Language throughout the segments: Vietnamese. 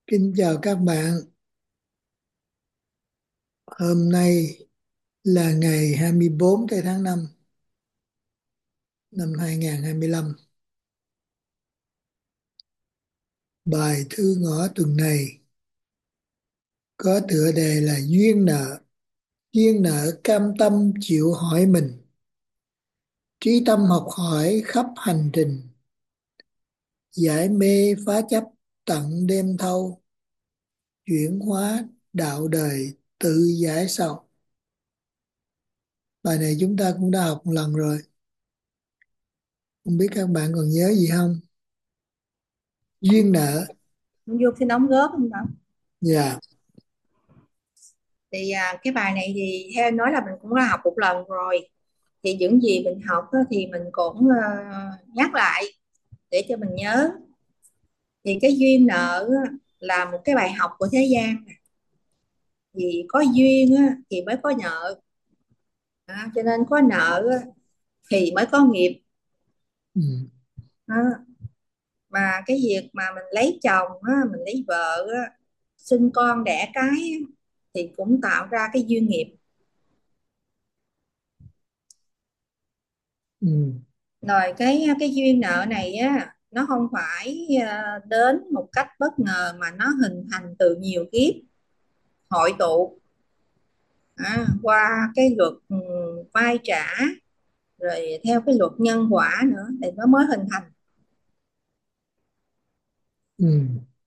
Kính chào các bạn. Hôm nay là ngày 24 tây tháng 5 năm 2025. Bài thư ngõ tuần này có tựa đề là duyên nợ cam tâm chịu hỏi mình, trí tâm học hỏi khắp hành trình, giải mê phá chấp tận đêm thâu, chuyển hóa đạo đời tự giải sau. Bài này chúng ta cũng đã học một lần rồi, không biết các bạn còn nhớ gì không? Duyên nợ. Vô xin đóng góp không Bảo? Dạ. Thì cái bài này thì theo em nói là mình cũng đã học một lần rồi, thì những gì mình học á, thì mình cũng nhắc lại để cho mình nhớ. Thì cái duyên nợ á, là một cái bài học của thế gian. Thì có duyên á, thì mới có nợ. Cho nên có nợ á, thì mới có nghiệp. Ừ. Đó. Mà cái việc mà mình lấy chồng á, mình lấy vợ á, sinh con đẻ cái á, thì cũng tạo ra cái duyên nghiệp. Ừ. Rồi cái duyên nợ này á, nó không phải đến một cách bất ngờ, mà nó hình thành từ nhiều kiếp hội tụ, qua cái luật vay trả, rồi theo cái luật nhân quả nữa thì nó mới hình thành. Ừ.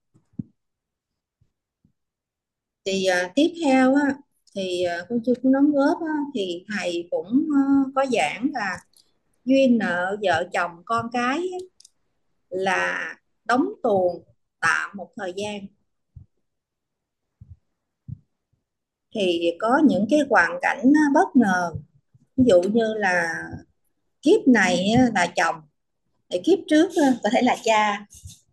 Thì tiếp theo á, thì cô chưa có đóng góp á, thì thầy cũng có giảng là duyên nợ vợ chồng con cái á, là đóng tuồng tạm một thời gian. Thì có những cái hoàn cảnh bất ngờ, ví dụ như là kiếp này là chồng, thì kiếp trước có thể là cha,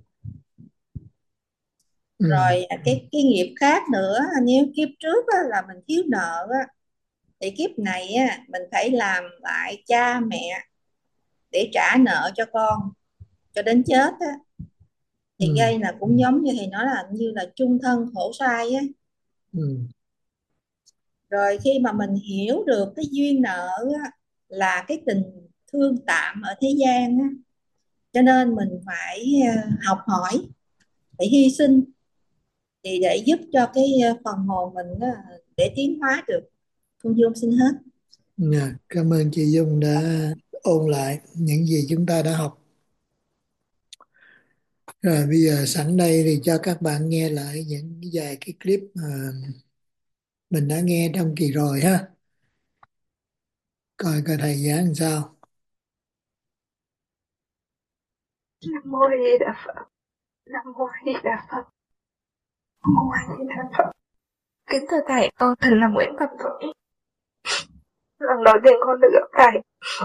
Ừ. rồi cái nghiệp khác nữa. Nếu kiếp trước là mình thiếu nợ thì kiếp này mình phải làm lại cha mẹ để trả nợ cho con cho đến chết thì Ừ. gây là cũng giống như thầy nói là như là chung thân khổ sai á. Ừ. Rồi khi mà mình hiểu được cái duyên nợ là cái tình thương tạm ở thế gian cho nên mình phải học hỏi, phải hy sinh, thì để giúp cho cái phần hồn mình để tiến hóa được. Cô Dương xin hết. Dạ, cảm ơn chị Dung đã ôn lại những gì chúng ta đã học. Rồi bây giờ sẵn đây thì cho các bạn nghe lại những vài cái clip mà mình đã nghe trong kỳ rồi ha. Coi coi thầy giảng làm sao. Nam mô A Di Đà Phật. Nam mô A Di Đà Phật. Nam mô A Di Đà Phật. Kính thưa thầy, con tên là Nguyễn Văn Tuấn. Lần đầu tiên con được gặp thầy,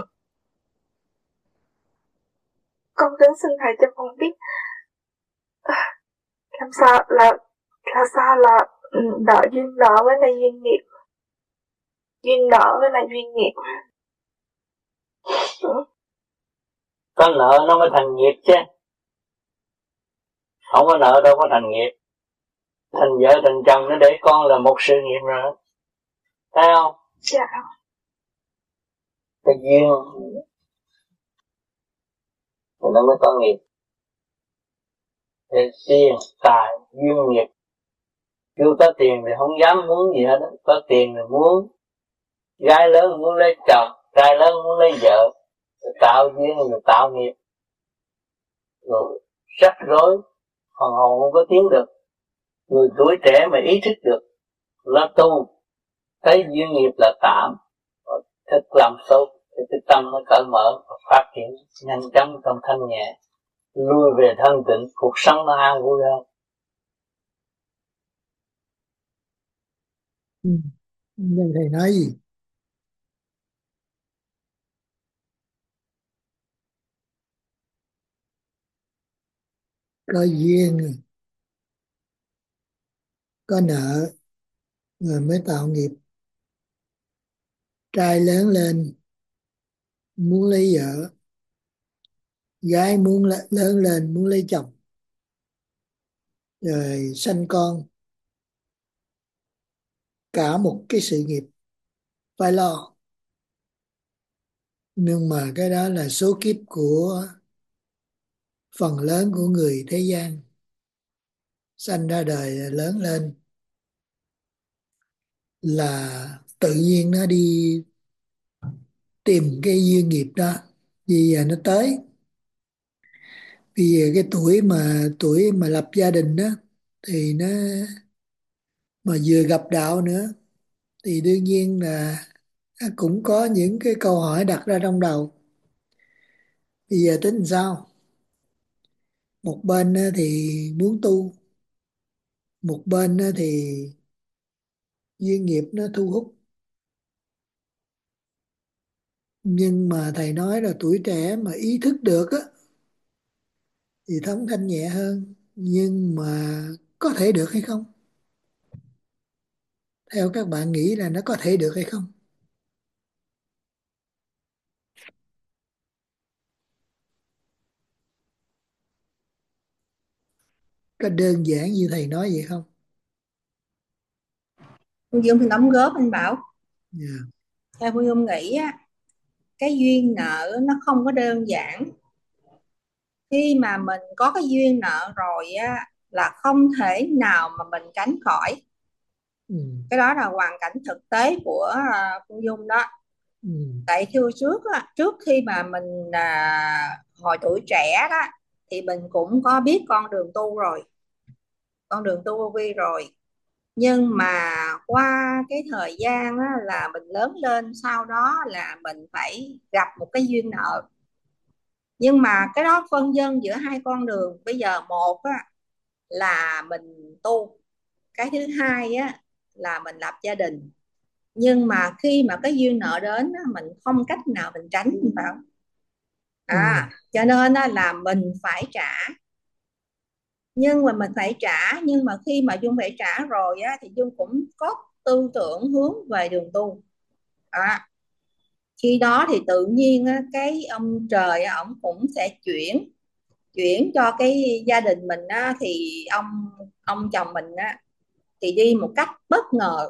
con đến xin thầy cho con biết làm sao là nợ duyên nợ với lại duyên nghiệp, duyên nợ với lại duyên nghiệp. Có nợ nó mới thành nghiệp chứ, không có nợ đâu có thành nghiệp. Thành vợ thành chồng nó để con là một sự nghiệp rồi, thấy không? Dạ. Cái duyên thì nó mới có nghiệp. Thì tiền tài duyên nghiệp, chưa có tiền thì không dám muốn gì hết. Có tiền thì muốn, gái lớn muốn lấy chồng, trai lớn muốn lấy vợ, rồi tạo duyên rồi tạo nghiệp, rồi rắc rối, phần hồn không có tiến được. Người tuổi trẻ mà ý thức được là tu, thấy duyên nghiệp là tạm, thức làm tốt thì cái tâm nó cởi mở và phát triển nhanh chóng trong thanh nhẹ, lui về thanh tịnh, cuộc sống nó an vui hơn. Ừ. Đây thầy nói gì? Có duyên, có nợ rồi mới tạo nghiệp. Trai lớn lên muốn lấy vợ, gái muốn lớn lên muốn lấy chồng, rồi sanh con, cả một cái sự nghiệp phải lo. Nhưng mà cái đó là số kiếp của phần lớn của người thế gian, sanh ra đời lớn lên là tự nhiên nó đi tìm cái duyên nghiệp đó. Bây giờ nó tới, bây giờ cái tuổi mà lập gia đình đó thì nó mà vừa gặp đạo nữa thì đương nhiên là nó cũng có những cái câu hỏi đặt ra trong đầu. Bây giờ tính làm sao? Một bên á thì muốn tu, một bên á thì duyên nghiệp nó thu hút. Nhưng mà thầy nói là tuổi trẻ mà ý thức được á thì thống thanh nhẹ hơn. Nhưng mà có thể được hay không? Theo các bạn nghĩ là nó có thể được hay không? Có đơn giản như thầy nói vậy không? Phương Dung thì đóng góp anh Bảo. Dạ. Theo Phương Dung nghĩ á, cái duyên nợ nó không có đơn giản. Khi mà mình có cái duyên nợ rồi á là không thể nào mà mình tránh khỏi. Ừ. Cái đó là hoàn cảnh thực tế của Phương Dung đó. Ừ. Tại khi trước á, trước khi mà mình hồi tuổi trẻ đó thì mình cũng có biết con đường tu rồi, con đường tu vô vi rồi. Nhưng mà qua cái thời gian á, là mình lớn lên, sau đó là mình phải gặp một cái duyên nợ. Nhưng mà cái đó phân vân giữa hai con đường. Bây giờ một á, là mình tu, cái thứ hai á, là mình lập gia đình. Nhưng mà khi mà cái duyên nợ đến á, mình không cách nào mình tránh, mình bảo Ừ. cho nên á, là mình phải trả. Nhưng mà mình phải trả, nhưng mà khi mà Dung phải trả rồi á, thì Dung cũng có tư tưởng hướng về đường tu. à, Khi đó thì tự nhiên á, cái ông trời á, ổng cũng sẽ chuyển chuyển cho cái gia đình mình á, thì ông chồng mình á, thì đi một cách bất ngờ.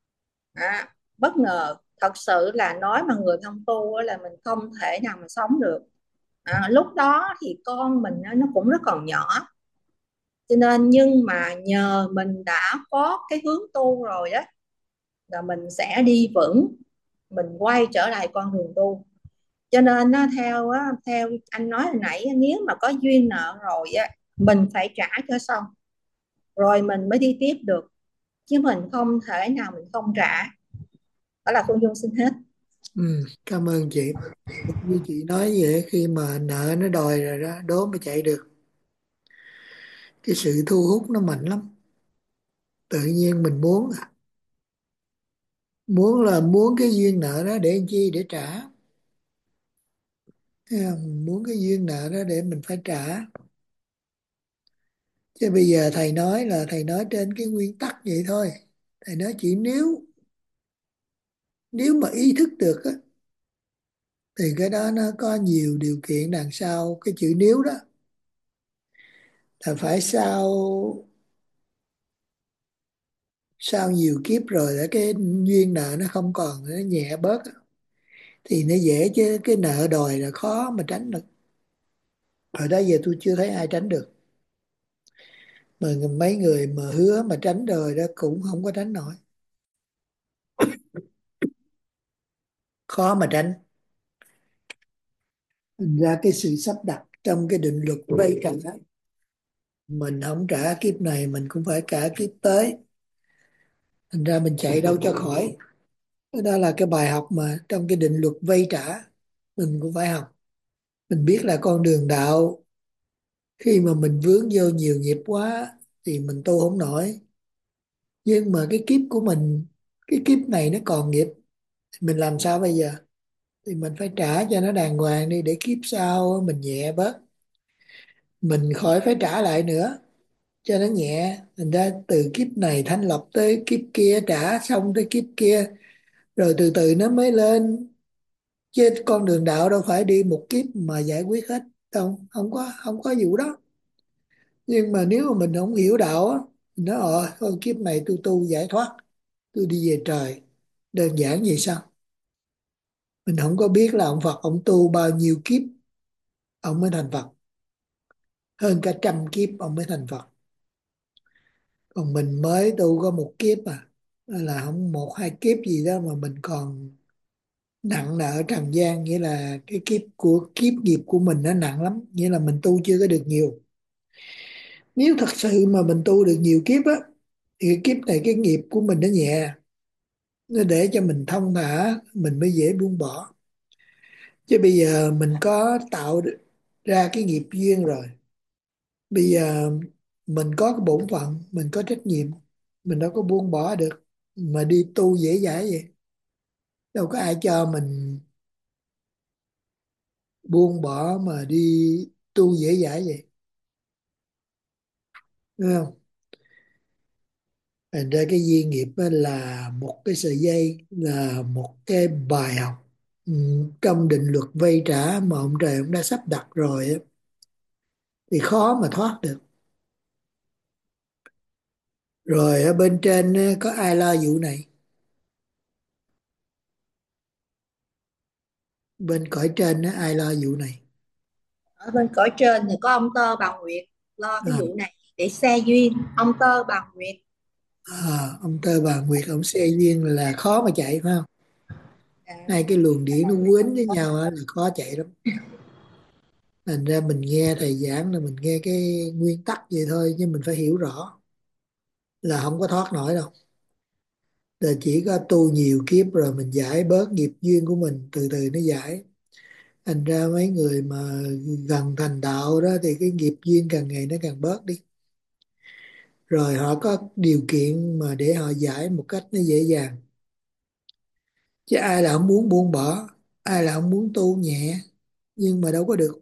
Bất ngờ thật sự, là nói mà người không tu á, là mình không thể nào mà sống được. Lúc đó thì con mình á, nó cũng rất còn nhỏ, cho nên nhưng mà nhờ mình đã có cái hướng tu rồi đó, là mình sẽ đi vững, mình quay trở lại con đường tu. Cho nên nó theo anh nói hồi nãy, nếu mà có duyên nợ rồi á, mình phải trả cho xong rồi mình mới đi tiếp được, chứ mình không thể nào mình không trả. Đó là Phương Dung xin hết. Ừ. Cảm ơn chị. Như chị nói vậy, khi mà nợ nó đòi rồi đó, đố mới chạy được. Cái sự thu hút nó mạnh lắm. Tự nhiên mình muốn muốn là muốn cái duyên nợ đó để làm chi? Để trả. Thấy không? Muốn cái duyên nợ đó để mình phải trả. Chứ bây giờ thầy nói là thầy nói trên cái nguyên tắc vậy thôi. Thầy nói chỉ nếu nếu mà ý thức được á, thì cái đó nó có nhiều điều kiện đằng sau cái chữ nếu đó. Là phải sau nhiều kiếp rồi để cái duyên nợ nó không còn, nó nhẹ bớt á, thì nó dễ, chứ cái nợ đòi là khó mà tránh được. Hồi đó giờ tôi chưa thấy ai tránh được. Mà mấy người mà hứa mà tránh đời đó cũng không có tránh nổi. Khó mà tránh. Thành ra cái sự sắp đặt trong cái định luật vay trả, mình không trả kiếp này mình cũng phải trả kiếp tới. Thành ra mình chạy đâu cho khỏi. Đó là cái bài học mà trong cái định luật vay trả mình cũng phải học. Mình biết là con đường đạo, khi mà mình vướng vô nhiều nghiệp quá thì mình tu không nổi. Nhưng mà cái kiếp của mình, cái kiếp này nó còn nghiệp, thì mình làm sao bây giờ? Thì mình phải trả cho nó đàng hoàng đi, để kiếp sau mình nhẹ bớt, mình khỏi phải trả lại nữa, cho nó nhẹ. Thành ra từ kiếp này thanh lọc tới kiếp kia, trả xong tới kiếp kia, rồi từ từ nó mới lên. Chứ con đường đạo đâu phải đi một kiếp mà giải quyết hết đâu, không có vụ đó. Nhưng mà nếu mà mình không hiểu đạo á, mình nói thôi kiếp này tôi tu giải thoát, tôi đi về trời, đơn giản vậy sao? Mình không có biết là ông Phật ông tu bao nhiêu kiếp ông mới thành Phật, hơn cả trăm kiếp ông mới thành Phật, còn mình mới tu có một kiếp à. Nên là không một hai kiếp gì đó mà mình còn nặng nợ trần gian, nghĩa là cái kiếp nghiệp của mình nó nặng lắm, nghĩa là mình tu chưa có được nhiều. Nếu thật sự mà mình tu được nhiều kiếp á, thì cái kiếp này cái nghiệp của mình nó nhẹ, nó để cho mình thông thả, mình mới dễ buông bỏ. Chứ bây giờ mình có tạo ra cái nghiệp duyên rồi, bây giờ mình có cái bổn phận, mình có trách nhiệm, mình đâu có buông bỏ được mà đi tu dễ dãi vậy. Đâu có ai cho mình buông bỏ mà đi tu dễ dãi vậy, đúng không? Thành ra cái duyên nghiệp á là một cái sợi dây, là một cái bài học trong định luật vay trả mà ông trời ông đã sắp đặt rồi á, thì khó mà thoát được. Rồi ở bên trên á, có ai lo vụ này? Bên cõi trên á, ai lo vụ này? Ở bên cõi trên thì có ông Tơ bà Nguyệt lo cái À, vụ này để xe duyên. Ông Tơ bà Nguyệt. ông Tơ bà Nguyệt ông xe duyên là khó mà chạy phải không? À, Hai cái luồng điển nó quýnh với nhau á là khó chạy lắm. Thành ra mình nghe thầy giảng là mình nghe cái nguyên tắc vậy thôi, nhưng mình phải hiểu rõ là không có thoát nổi đâu. Là chỉ có tu nhiều kiếp rồi mình giải bớt nghiệp duyên của mình, từ từ nó giải. Thành ra mấy người mà gần thành đạo đó thì cái nghiệp duyên càng ngày nó càng bớt đi. Rồi họ có điều kiện mà để họ giải một cách nó dễ dàng. Chứ ai là không muốn buông bỏ, ai là không muốn tu nhẹ, nhưng mà đâu có được.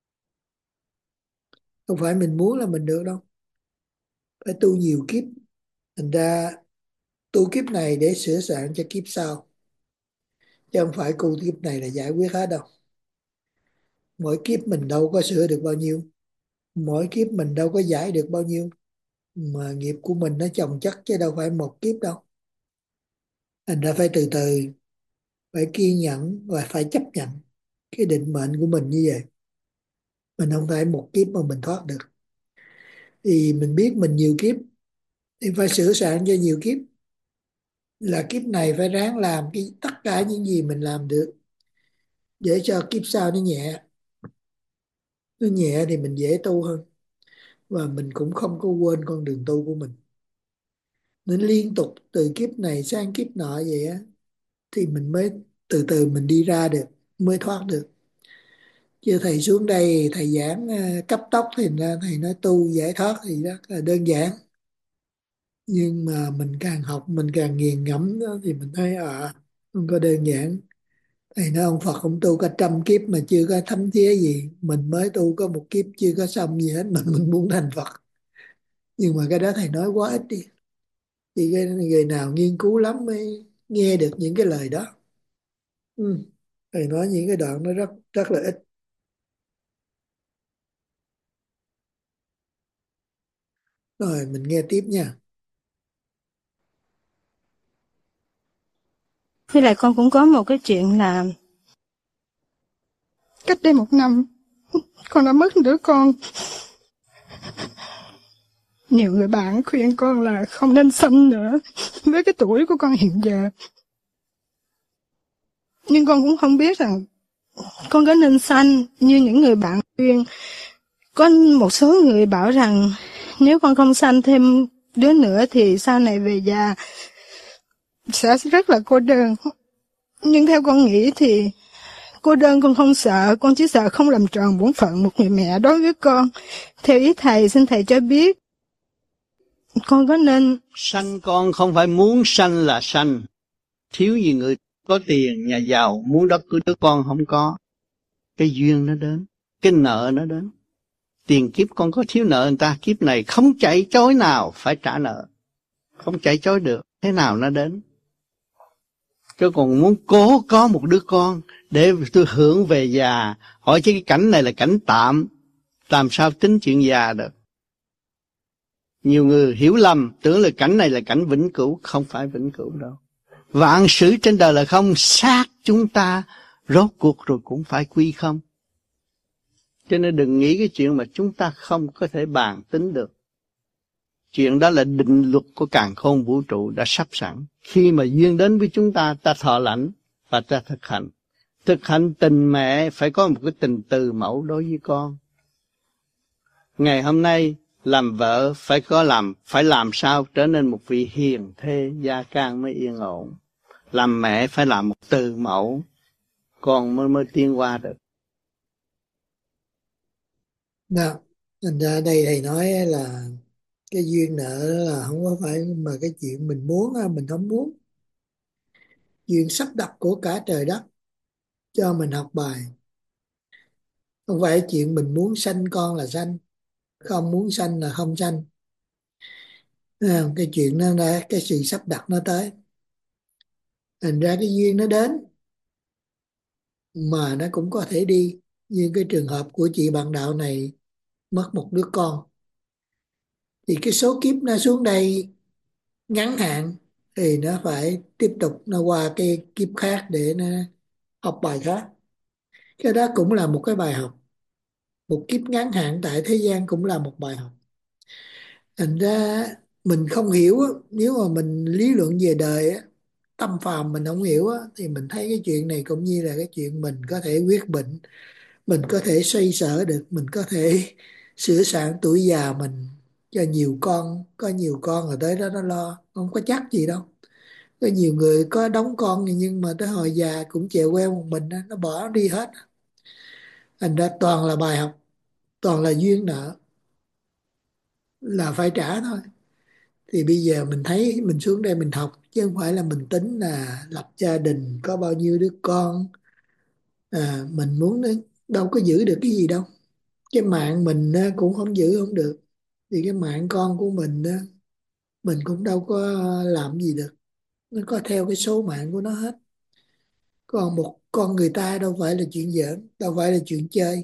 Không phải mình muốn là mình được đâu. Phải tu nhiều kiếp. Thành ra tu kiếp này để sửa soạn cho kiếp sau. Chứ không phải tu kiếp này là giải quyết hết đâu. Mỗi kiếp mình đâu có sửa được bao nhiêu. Mỗi kiếp mình đâu có giải được bao nhiêu. Mà nghiệp của mình nó chồng chất chứ đâu phải một kiếp đâu. Thành ra phải từ từ, phải kiên nhẫn và phải chấp nhận cái định mệnh của mình như vậy. Mình không phải một kiếp mà mình thoát được. Thì mình biết mình nhiều kiếp thì phải sửa soạn cho nhiều kiếp. Là kiếp này phải ráng làm tất cả những gì mình làm được để cho kiếp sau nó nhẹ. Nó nhẹ thì mình dễ tu hơn, và mình cũng không có quên con đường tu của mình. Nên liên tục từ kiếp này sang kiếp nọ vậy á, thì mình mới từ từ mình đi ra được, mới thoát được. Chứ thầy xuống đây thầy giảng cấp tốc thì ra thầy nói tu giải thoát thì rất là đơn giản. Nhưng mà mình càng học mình càng nghiền ngẫm đó, thì mình thấy không có đơn giản. Thầy nói ông Phật ông tu cả trăm kiếp mà chưa có thấm thía gì, mình mới tu có một kiếp chưa có xong gì hết mà mình muốn thành Phật. Nhưng mà cái đó thầy nói quá ít đi, thì cái người nào nghiên cứu lắm mới nghe được những cái lời đó. Ừ. Thầy nói những cái đoạn nó rất rất là ít. Rồi mình nghe tiếp nha. Với lại con cũng có một cái chuyện là cách đây 1 năm, con đã mất đứa con. Nhiều người bạn khuyên con là không nên sanh nữa với cái tuổi của con hiện giờ. Nhưng con cũng không biết rằng con có nên sanh như những người bạn khuyên. Có một số người bảo rằng nếu con không sanh thêm đứa nữa thì sau này về già sẽ rất là cô đơn. Nhưng theo con nghĩ thì cô đơn con không sợ, con chỉ sợ không làm tròn bổn phận một người mẹ đối với con. Theo ý thầy, xin thầy cho biết con có nên... Sanh con không phải muốn sanh là sanh. Thiếu gì người có tiền, nhà giàu, muốn đất của đứa con không có. Cái duyên nó đến, cái nợ nó đến. Tiền kiếp con có thiếu nợ người ta, kiếp này không chạy chối nào phải trả nợ. Không chạy chối được, thế nào nó đến. Chứ còn muốn cố có một đứa con để tôi hưởng về già, hỏi chứ cái cảnh này là cảnh tạm, làm sao tính chuyện già được. Nhiều người hiểu lầm, tưởng là cảnh này là cảnh vĩnh cửu, không phải vĩnh cửu đâu. Vạn sự trên đời là không, xác chúng ta rốt cuộc rồi cũng phải quy không. Cho nên đừng nghĩ cái chuyện mà chúng ta không có thể bàn tính được. Chuyện đó là định luật của càn khôn vũ trụ đã sắp sẵn. Khi mà duyên đến với chúng ta, ta thọ lãnh và ta thực hành. Thực hành tình mẹ phải có một cái tình từ mẫu đối với con. Ngày hôm nay làm vợ phải làm sao trở nên một vị hiền thê, gia can mới yên ổn. Làm mẹ phải làm một từ mẫu, con mới tiến qua được. Nào, thành ra đây thầy nói là cái duyên nợ là không có phải mà cái chuyện mình muốn mình không muốn. Duyên sắp đặt của cả trời đất cho mình học bài. Không phải chuyện mình muốn sanh con là sanh, không muốn sanh là không sanh. Cái chuyện đó là cái sự sắp đặt nó tới. Thành ra cái duyên nó đến mà nó cũng có thể đi. Như cái trường hợp của chị bạn đạo này mất một đứa con. Thì cái số kiếp nó xuống đây ngắn hạn thì nó phải tiếp tục nó qua cái kiếp khác để nó học bài khác. Cái đó cũng là một cái bài học. Một kiếp ngắn hạn tại thế gian cũng là một bài học. Thành ra mình không hiểu á, nếu mà mình lý luận về đời á, tâm phàm mình không hiểu á, thì mình thấy cái chuyện này cũng như là cái chuyện mình có thể quyết định, mình có thể xoay sở được, mình có thể sửa soạn tuổi già mình cho nhiều con, có nhiều con rồi tới đó nó lo, không có chắc gì đâu. Có nhiều người có đống con nhưng mà tới hồi già cũng chèo queo một mình á, nó bỏ đi hết. Thành ra toàn là bài học, toàn là duyên nợ, là phải trả thôi. Thì bây giờ mình thấy mình xuống đây mình học chứ không phải là mình tính là lập gia đình có bao nhiêu đứa con. Mình muốn nó đâu có giữ được cái gì đâu. Cái mạng mình cũng không giữ không được. Thì cái mạng con của mình mình cũng đâu có làm gì được. Nó có theo cái số mạng của nó hết. Còn một con người ta đâu phải là chuyện giỡn, đâu phải là chuyện chơi.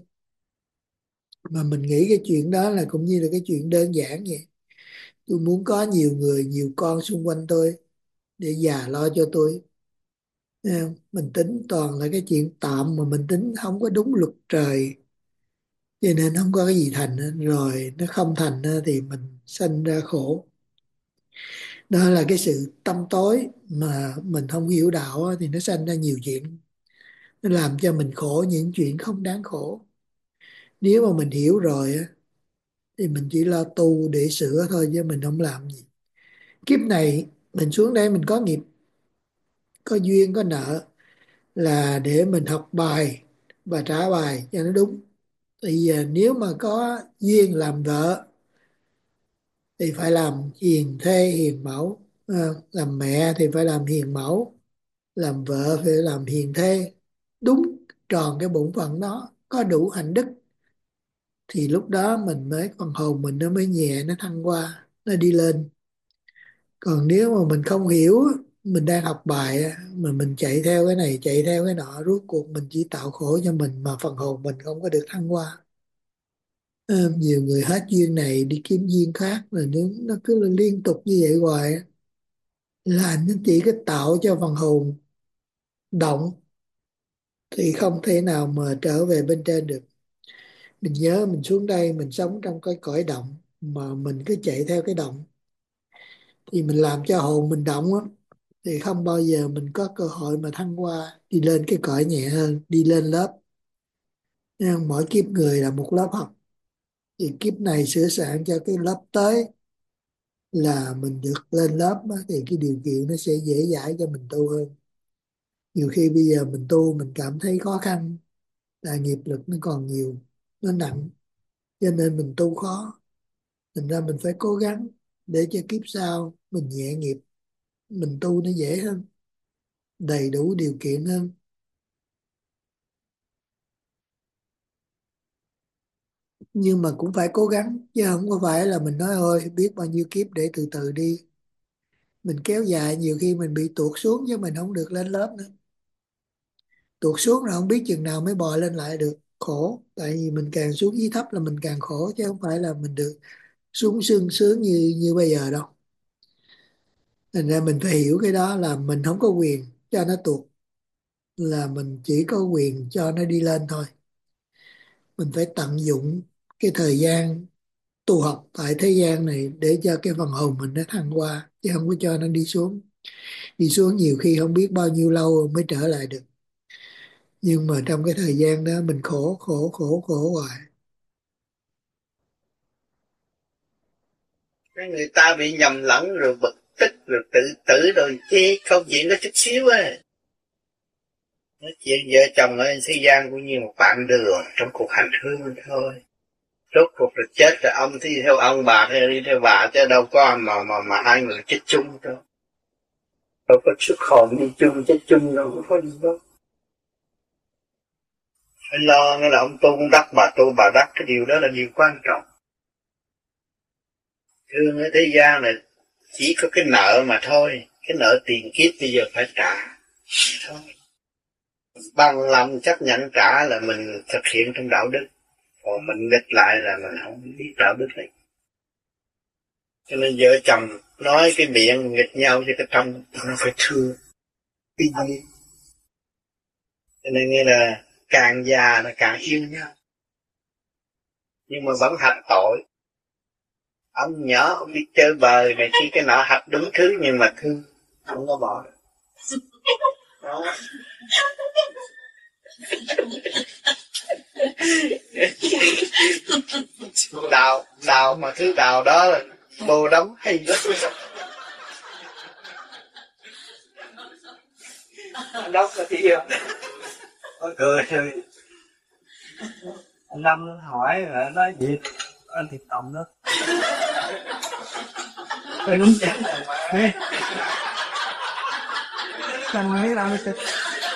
Mà mình nghĩ cái chuyện đó là cũng như là cái chuyện đơn giản vậy. Tôi muốn có nhiều người, nhiều con xung quanh tôi để già lo cho tôi. Thấy không? Mình tính toàn là cái chuyện tạm mà mình tính không có đúng luật trời. Cho nên không có cái gì thành hết. Rồi nó không thành thì mình sanh ra khổ. Đó là cái sự tâm tối mà mình không hiểu đạo thì nó sanh ra nhiều chuyện. Nó làm cho mình khổ những chuyện không đáng khổ. Nếu mà mình hiểu rồi thì mình chỉ lo tu để sửa thôi chứ mình không làm gì. Kiếp này mình xuống đây mình có nghiệp, có duyên, có nợ là để mình học bài và trả bài cho nó đúng. Thì giờ nếu mà có duyên làm vợ thì phải làm hiền thê hiền mẫu. Làm mẹ thì phải làm hiền mẫu, làm vợ phải làm hiền thê, đúng tròn cái bổn phận đó, có đủ hạnh đức thì lúc đó mình mới phần hồn mình nó mới nhẹ, nó thăng qua, nó đi lên. Còn nếu mà mình không hiểu, mình đang học bài mà mình chạy theo cái này chạy theo cái nọ, rốt cuộc mình chỉ tạo khổ cho mình mà phần hồn mình không có được thăng qua. Nhiều người hết duyên này đi kiếm duyên khác là nó cứ là liên tục như vậy hoài á. Là nó chỉ có tạo cho phần hồn động thì không thể nào mà trở về bên trên được. Mình nhớ mình xuống đây mình sống trong cái cõi động mà mình cứ chạy theo cái động thì mình làm cho hồn mình động á, thì không bao giờ mình có cơ hội mà thăng qua đi lên cái cõi nhẹ hơn, đi lên lớp. Nên mỗi kiếp người là một lớp học, thì kiếp này sửa soạn cho cái lớp tới là mình được lên lớp á, thì cái điều kiện nó sẽ dễ dãi cho mình tu hơn. Nhiều khi bây giờ mình tu mình cảm thấy khó khăn là nghiệp lực nó còn nhiều, nó nặng, cho nên mình tu khó. Thành ra mình phải cố gắng để cho kiếp sau mình nhẹ nghiệp, mình tu nó dễ hơn, đầy đủ điều kiện hơn. Nhưng mà cũng phải cố gắng chứ không có phải là mình nói ôi biết bao nhiêu kiếp để từ từ đi. Mình kéo dài nhiều khi mình bị tuột xuống chứ mình không được lên lớp nữa. Tuột xuống rồi không biết chừng nào mới bò lên lại được, khổ. Tại vì mình càng xuống dưới thấp là mình càng khổ chứ không phải là mình được sung sướng sướng như bây giờ đâu. Thành ra mình phải hiểu cái đó là mình không có quyền cho nó tuột, là mình chỉ có quyền cho nó đi lên thôi. Mình phải tận dụng cái thời gian tu học tại thế gian này để cho cái phần hồn mình nó thăng hoa, chứ không có cho nó đi xuống. Đi xuống nhiều khi không biết bao nhiêu lâu mới trở lại được, nhưng mà trong cái thời gian đó mình khổ khổ khổ khổ hoài. Cái người ta bị nhầm lẫn rồi bực tức rồi tự tử rồi chê câu chuyện có chút xíu á. Nói chuyện vợ chồng ở thế gian cũng như một bạn đường trong cuộc hành hương thôi. Rốt cuộc rồi chết rồi ông đi theo ông, bà theo đi theo bà, chứ đâu có mà hai người chết chung đâu. Đâu có xuất hồn đi chung chết chung đâu, có gì đâu. Phải lo nữa là ông tu ông đắc, bà tu bà đắc, cái điều đó là điều quan trọng. Thương ở thế gian này chỉ có cái nợ mà thôi, cái nợ tiền kiếp bây giờ phải trả thôi. Bằng lòng chấp nhận trả là mình thực hiện trong đạo đức, còn mình nghịch lại là mình không biết đạo đức này. Cho nên vợ chồng nói cái miệng nghịch nhau cho cái trong nó phải thương cái gì. Cho nên nghe là càng già là càng yêu nhau, nhưng mà vẫn hạch tội. Ông nhỏ ông đi chơi bời này khi cái nọ hạch đúng thứ, nhưng mà thương không có bỏ được. Đó. Đào mà thứ đào đó là bồ đóng hay lắm. Anh Đốc là thì yêu. Ôi cười thôi. Anh Lâm hỏi là nói gì anh Thiệt Tổng đó. Tôi đúng chắn rồi mà. Anh nói đâu nó thích.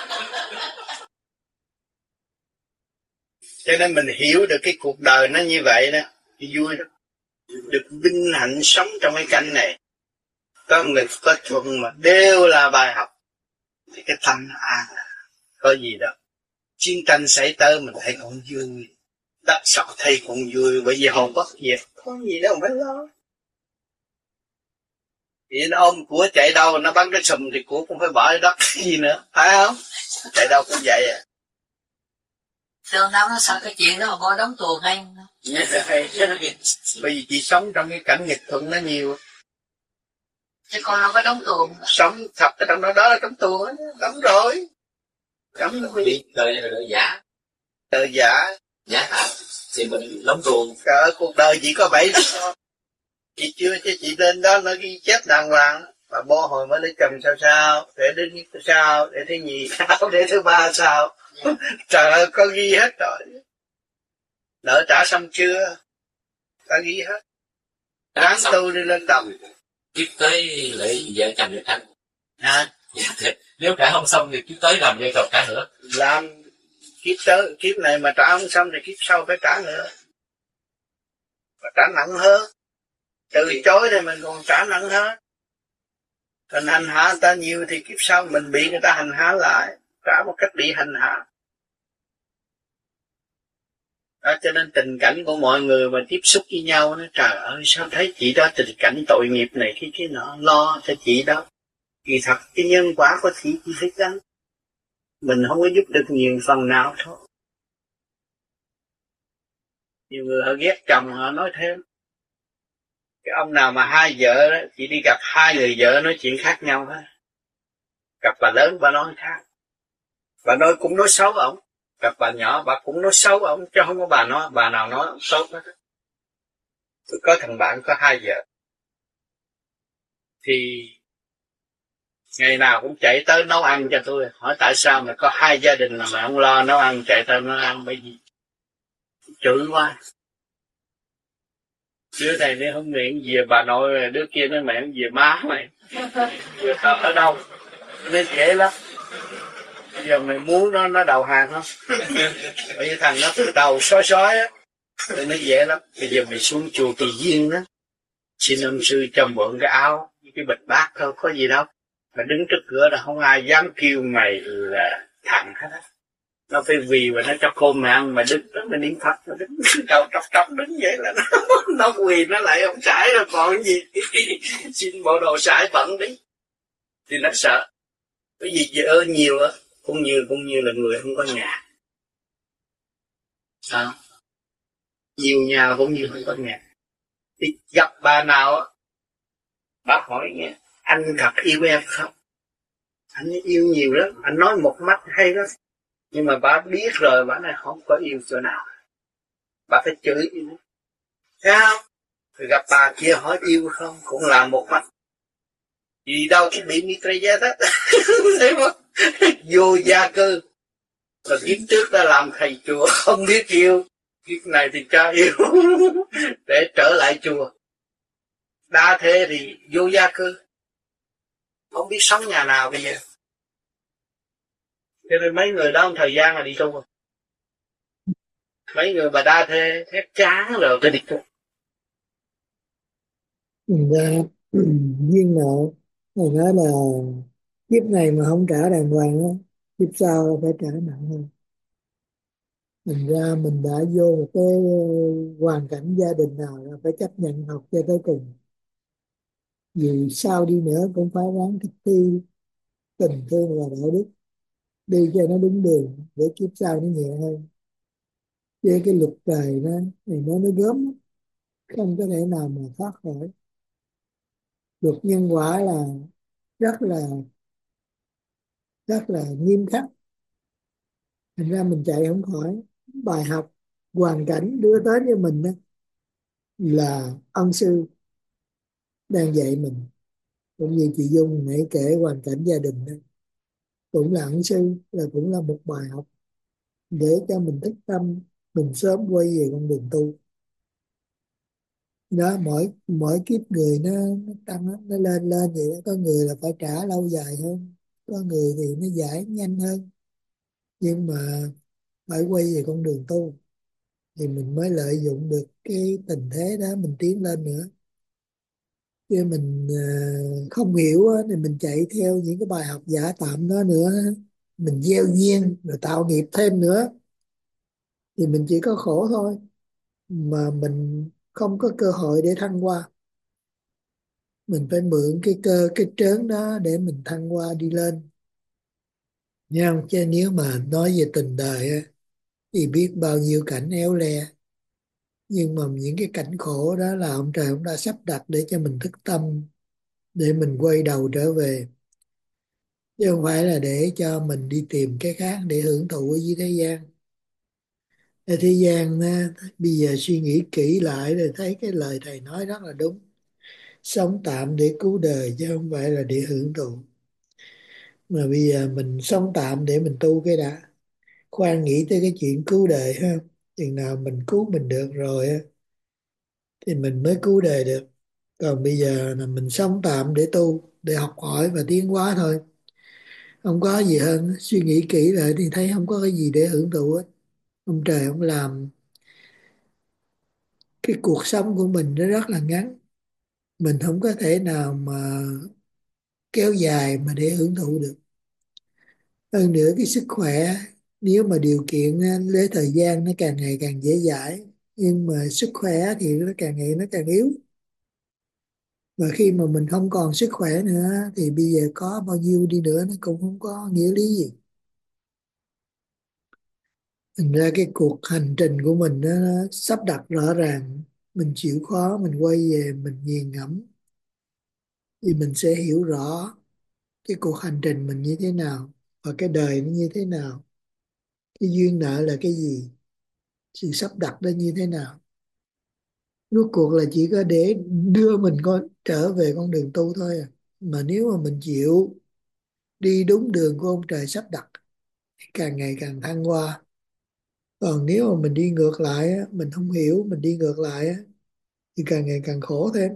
Cho nên mình hiểu được cái cuộc đời nó như vậy đó, thì vui đó. Được vinh hạnh sống trong cái cảnh này, có người có thuận mà đều là bài học, thì cái tâm nó an, có gì đâu. Chiến tranh xảy tới mình thấy cũng vui, đất sọt thấy cũng vui, bởi vì hồn bất diệt, có gì đâu phải lo. Thì nó ôm của chạy đâu, nó bắn cái sùm thì của cũng phải bỏ đất gì nữa, phải không? Chạy đâu cũng vậy à. Thường đâu nó sợ cái chuyện đó mà coi đóng tuồng hay không? Bởi vì chị sống trong cái cảnh nghịch thuận nó nhiều. Chứ con đâu có đóng tuồng. Sống thật ở trong đó là đóng tuồng á, đóng rồi. Đóng rồi. Đi đời này là đời giả. Đời giả. Giả thật. Thì mình đóng tuồng. Cả cuộc đời chỉ có 7 đứa. Chị chưa cho chị lên đó nó ghi chép đàng hoàng. Và bố hồi mới lấy chồng sao, để đến nhất sao, để thứ nhì sao, để thứ ba sao. Trời ơi, có ghi hết rồi. Nợ trả xong chưa? Ta ghi hết. Ráng tu đi lên đồng. Kiếp tới lễ vợ chồng được anh. Hả? Dạ thiệt. Nếu trả không xong thì kiếp tới làm vợ chồng trả nữa. Làm kiếp này mà trả không xong thì kiếp sau phải trả nữa. Và trả nặng hơn. Từ chối thì mình còn trả nặng hơn. Còn hành hạ người ta nhiều thì kiếp sau mình bị người ta hành hạ lại. Trả một cách bị hành hạ. Đó, cho nên tình cảnh của mọi người mà tiếp xúc với nhau, nó trời ơi sao thấy chị đó tình cảnh tội nghiệp này cái nọ, lo cho chị đó. Kỳ thật cái nhân quả của chị phải gánh. Mình không có giúp được nhiều phần nào thôi. Nhiều người họ ghét chồng họ nói thêm. Cái ông nào mà hai vợ đó, chị đi gặp hai người vợ nói chuyện khác nhau hết. Gặp bà lớn bà nói khác. Bà nói cũng nói xấu ổng. Gặp bà nhỏ bà cũng nói xấu ổng, chứ không có bà nào nói xấu hết. Tôi có thằng bạn có hai vợ. Thì ngày nào cũng chạy tới nấu ăn cho tôi. Hỏi tại sao mà có hai gia đình mà không lo nấu ăn, chạy tới nấu ăn bởi vì chửi quá. Đứa này nó không miệng về bà nội, đứa kia nó miệng về má mày. Vừa ở đâu nên dễ lắm. Bây giờ mày muốn nó đầu hàng không? Bởi vì thằng nó từ đầu sói á, thì nó dễ lắm. Bây giờ mày xuống chùa Kỳ Duyên đó, xin ông sư cho mượn cái áo, cái bịch bát thôi, có gì đâu. Mà đứng trước cửa là không ai dám kêu mày là thằng hết á. Nó phải vì và nó cho cơm mà ăn, mà đứng đó mà niệm Phật, nó đứng đầu trọc trọc đứng vậy là nó quỳ nó lại không sải rồi còn cái gì. Xin bộ đồ sải bẩn đi thì nó sợ. Cái gì vợ nhiều á, cũng như là người không có nhà. Sao? Nhiều nhà cũng như không có nhà. Thì gặp bà nào á, bà hỏi nghe, anh thật yêu em không? Anh yêu nhiều lắm, anh nói một mắt hay lắm. Nhưng mà bà biết rồi, bà này không có yêu chỗ nào. Bà phải chửi. Thấy không? Rồi gặp bà kia hỏi yêu không, cũng là một mắt. Gì đâu cái bị Mitraya hết. Thấy không? Vô gia cư. Rồi kiếp trước ta làm thầy chùa không biết yêu. Kiếp này thì cho yêu. Để trở lại chùa. Đa thế thì vô gia cư. Không biết sống nhà nào bây giờ. Cho nên mấy người đó một thời gian là đi tu rồi. Mấy người bà đa thế thét chán rồi tới đi tu. Thành ra duyên nợ, thầy nói là kiếp này mà không trả đàng hoàng á, kiếp sau phải trả nặng hơn. Thành ra mình đã vô một cái hoàn cảnh gia đình nào là phải chấp nhận học cho tới cùng. Vì sao đi nữa cũng phải ráng thực thi tình thương và đạo đức, đi cho nó đúng đường để kiếp sau nó nhẹ hơn. Với cái luật trời đó thì nó gớm, không có thể nào mà thoát khỏi. Luật nhân quả là rất là rất là nghiêm khắc. Thành ra mình chạy không khỏi. Bài học hoàn cảnh đưa tới cho mình đó là ân sư đang dạy mình, cũng như chị Dung nãy kể hoàn cảnh gia đình đó, cũng là ân sư, là cũng là một bài học để cho mình thức tâm, mình sớm quay về con đường tu. Đó, mỗi mỗi kiếp người nó tăng á, nó lên lên vậy đó. Có người là phải trả lâu dài hơn, có người thì nó giải nhanh hơn, nhưng mà phải quay về con đường tu thì mình mới lợi dụng được cái tình thế đó, mình tiến lên nữa. Chứ mình không hiểu á, thì mình chạy theo những cái bài học giả tạm đó nữa, mình gieo duyên rồi tạo nghiệp thêm nữa, thì mình chỉ có khổ thôi, mà mình không có cơ hội để thăng hoa. Mình phải mượn cái cơ cái trớn đó để mình thăng hoa đi lên nha. Không, chứ nếu mà nói về tình đời á, thì biết bao nhiêu cảnh éo le, nhưng mà những cái cảnh khổ đó là ông trời ông đã sắp đặt để cho mình thức tâm, để mình quay đầu trở về, chứ không phải là để cho mình đi tìm cái khác để hưởng thụ ở dưới thế gian. Ở thế gian á, bây giờ suy nghĩ kỹ lại rồi thấy cái lời thầy nói rất là đúng. Sống tạm để cứu đời chứ không phải là để hưởng thụ. Mà bây giờ mình sống tạm để mình tu cái đã, khoan nghĩ tới cái chuyện cứu đời ha. Chừng nào mình cứu mình được rồi á thì mình mới cứu đời được. Còn bây giờ là mình sống tạm để tu, để học hỏi và tiến hóa thôi, không có gì hơn. Suy nghĩ kỹ lại thì thấy không có cái gì để hưởng thụ hết. Ông trời ông làm cái cuộc sống của mình nó rất là ngắn, mình không có thể nào mà kéo dài mà để hưởng thụ được. Hơn nữa cái sức khỏe, nếu mà điều kiện á, lấy thời gian nó càng ngày càng dễ dãi, nhưng mà sức khỏe thì nó càng ngày nó càng yếu. Và khi mà mình không còn sức khỏe nữa thì bây giờ có bao nhiêu đi nữa nó cũng không có nghĩa lý gì. Thành ra cái cuộc hành trình của mình nó sắp đặt rõ ràng, mình chịu khó mình quay về mình nghiền ngẫm thì mình sẽ hiểu rõ cái cuộc hành trình mình như thế nào, và cái đời nó như thế nào, cái duyên nợ là cái gì, sự sắp đặt nó như thế nào. Rốt cuộc là chỉ có để đưa mình trở về con đường tu thôi à. Mà nếu mà mình chịu đi đúng đường của ông trời sắp đặt thì càng ngày càng thăng hoa. Còn nếu mà mình đi ngược lại á, mình không hiểu, mình đi ngược lại á, thì càng ngày càng khổ thêm.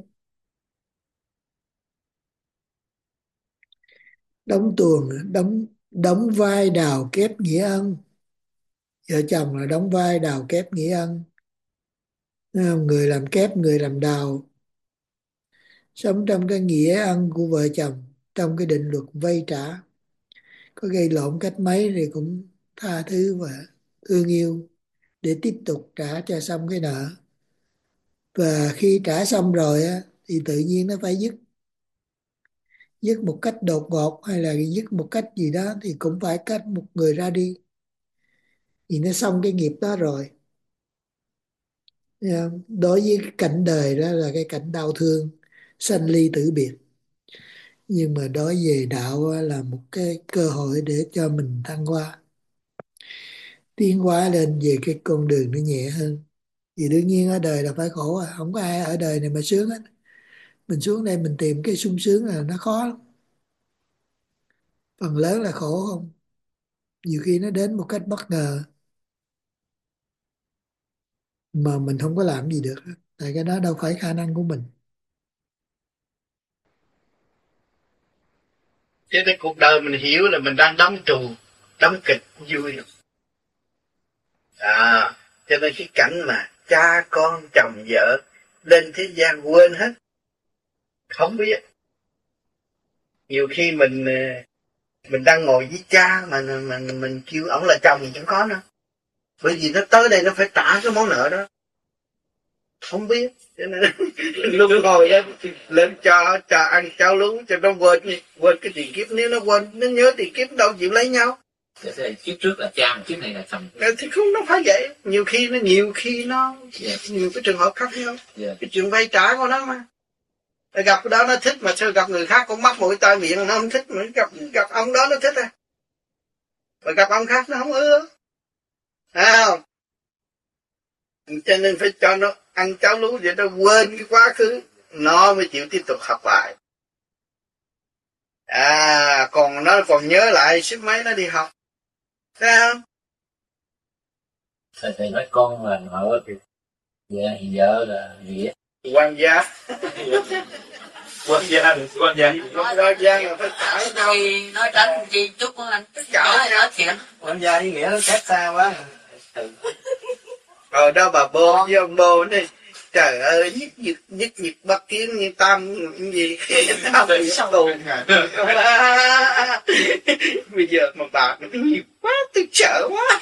Đóng tuồng, đóng đóng vai đào kép nghĩa ân. Vợ chồng là đóng vai đào kép nghĩa ân. Thấy không? Người làm kép, người làm đào, sống trong cái nghĩa ân của vợ chồng, trong cái định luật vay trả. Có gây lộn cách mấy thì cũng tha thứ và thương yêu để tiếp tục trả cho xong cái nợ. Và khi trả xong rồi á, thì tự nhiên nó phải dứt. Dứt một cách đột ngột hay là dứt một cách gì đó thì cũng phải cách một người ra đi. Thì nó xong cái nghiệp đó rồi. Đối với cái cảnh đời đó là cái cảnh đau thương, sanh ly tử biệt. Nhưng mà đối về đạo á, là một cái cơ hội để cho mình thăng hoa, tiến hóa lên về cái con đường nó nhẹ hơn. Thì đương nhiên ở đời là phải khổ, không có ai ở đời này mà sướng hết. Mình xuống đây mình tìm cái sung sướng là nó khó lắm. Phần lớn là khổ không. Nhiều khi nó đến một cách bất ngờ mà mình không có làm gì được. Tại cái đó đâu phải khả năng của mình. Cho nên cuộc đời mình hiểu là mình đang đóng trù, đóng kịch vui lắm. Cho nên cái cảnh mà cha con chồng vợ lên thế gian quên hết, không biết. Nhiều khi mình đang ngồi với cha mà mình kêu ổng là chồng thì chẳng có nữa, bởi vì nó tới đây nó phải trả cái món nợ đó, không biết. Cho nên lúc ngồi đó lên cho ăn cháo lú cho nó quên cái tiền kiếp. Nếu nó quên, nó nhớ tiền kiếp đâu chịu lấy nhau. Kiếp trước là cha, kiếp này là chồng. Thì không, nó phải vậy. Nhiều khi nó nhiều cái trường hợp khác nhau. Cái chuyện vay trả của nó mà. Gặp cái đó nó thích, mà sao gặp người khác cũng mắc mũi tai miệng nó không thích, mà gặp ông đó nó thích à. Mà gặp ông khác nó không ưa. Không? Cho nên phải cho nó ăn cháo lú để nó quên cái quá khứ, nó mới chịu tiếp tục học lại. Còn nó còn nhớ lại sức mấy nó đi học. Thấy không? Thầy nói con là vợ thì vợ là nghĩa. Quan gia. Quan gia là phải cãi nhau. Nói tránh chi chút của anh. Nói chuyện. Quan gia ý nghĩa nó khác xa quá. Rồi đó bà Bô với ông Bô này, trời ơi, nhất nhật bắt kiến như tam gì tam bị tù. Bây giờ mà bà nó nhiều quá, tôi sợ quá.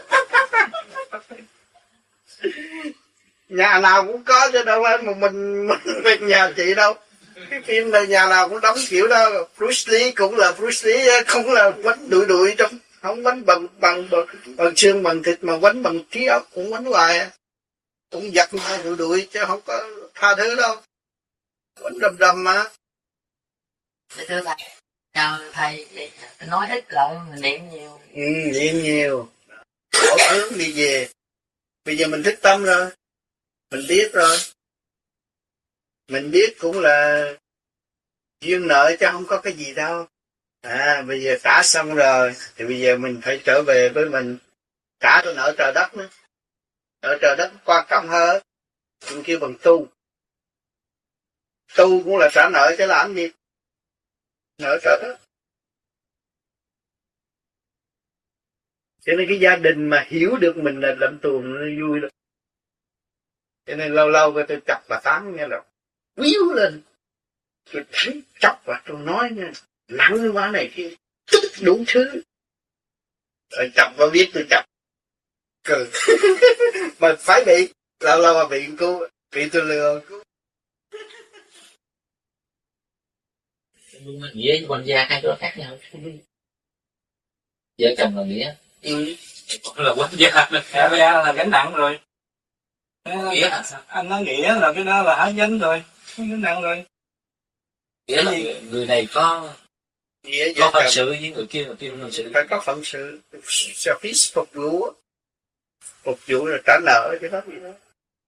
Nhà nào cũng có chứ đâu phải mà mình nhà chị đâu. Cái phim là nhà nào cũng đóng kiểu đó. Bruce Lee cũng là Bruce Lee, không là quánh đuổi trong, không quánh bằng xương bằng thịt mà quánh bằng trí óc, cũng quánh hoài, cũng giật mà đuổi chứ không có tha thứ đâu, quánh rầm mà. Thưa thầy, chào thầy, nói ít lại niệm nhiều. Niệm nhiều, khổ hướng đi về. Bây giờ mình thức tâm rồi, mình biết rồi, mình biết cũng là duyên nợ chứ không có cái gì đâu. Bây giờ trả xong rồi thì bây giờ mình phải trở về với mình, trả cái nợ trời đất nữa. Nợ trời đất quan trọng hơn. Mình kêu bằng tu cũng là trả nợ chứ làm gì. Nợ trời đất. Cho nên cái gia đình mà hiểu được mình là làm tù nó vui lắm. Cho nên lâu lâu tôi chọc bà Tám nghe là quýu lên, tôi thấy chọc và tôi nói nha, nặng cái quá này kia, tức đủ thứ. Rồi chọc và biết tôi chọc, cười. Mà phải bị, lâu lâu mà bị cô, bị tôi lừa cô. Nghĩa với quan gia hai chỗ khác nhau. Vợ chồng là nghĩa. Là quan gia là gánh nặng rồi. Nghĩa. Anh nói nghĩa là cái đó là hả gánh rồi, gánh nặng rồi. Nghĩa là người này có phận sự với người kia, người kia phận sự. Phải có phận sự, service phục vụ là trả nợ chứ đó gì đó.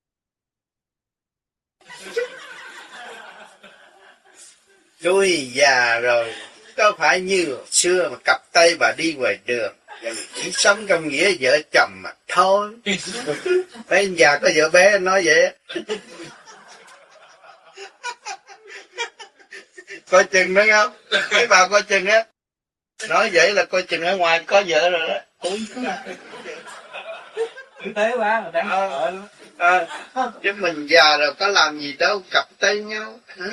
Tôi già rồi, có phải như xưa mà cặp tay bà đi ngoài đường, chỉ sống trong nghĩa vợ chồng mà thôi. Mấy anh già có vợ bé nói vậy. Coi chừng đấy không? Mấy bà coi chừng á. Nói vậy là coi chừng ở ngoài có vợ rồi đó. Thực tế quá mà đáng chứ mình già rồi có làm gì đâu cặp tay nhau hả?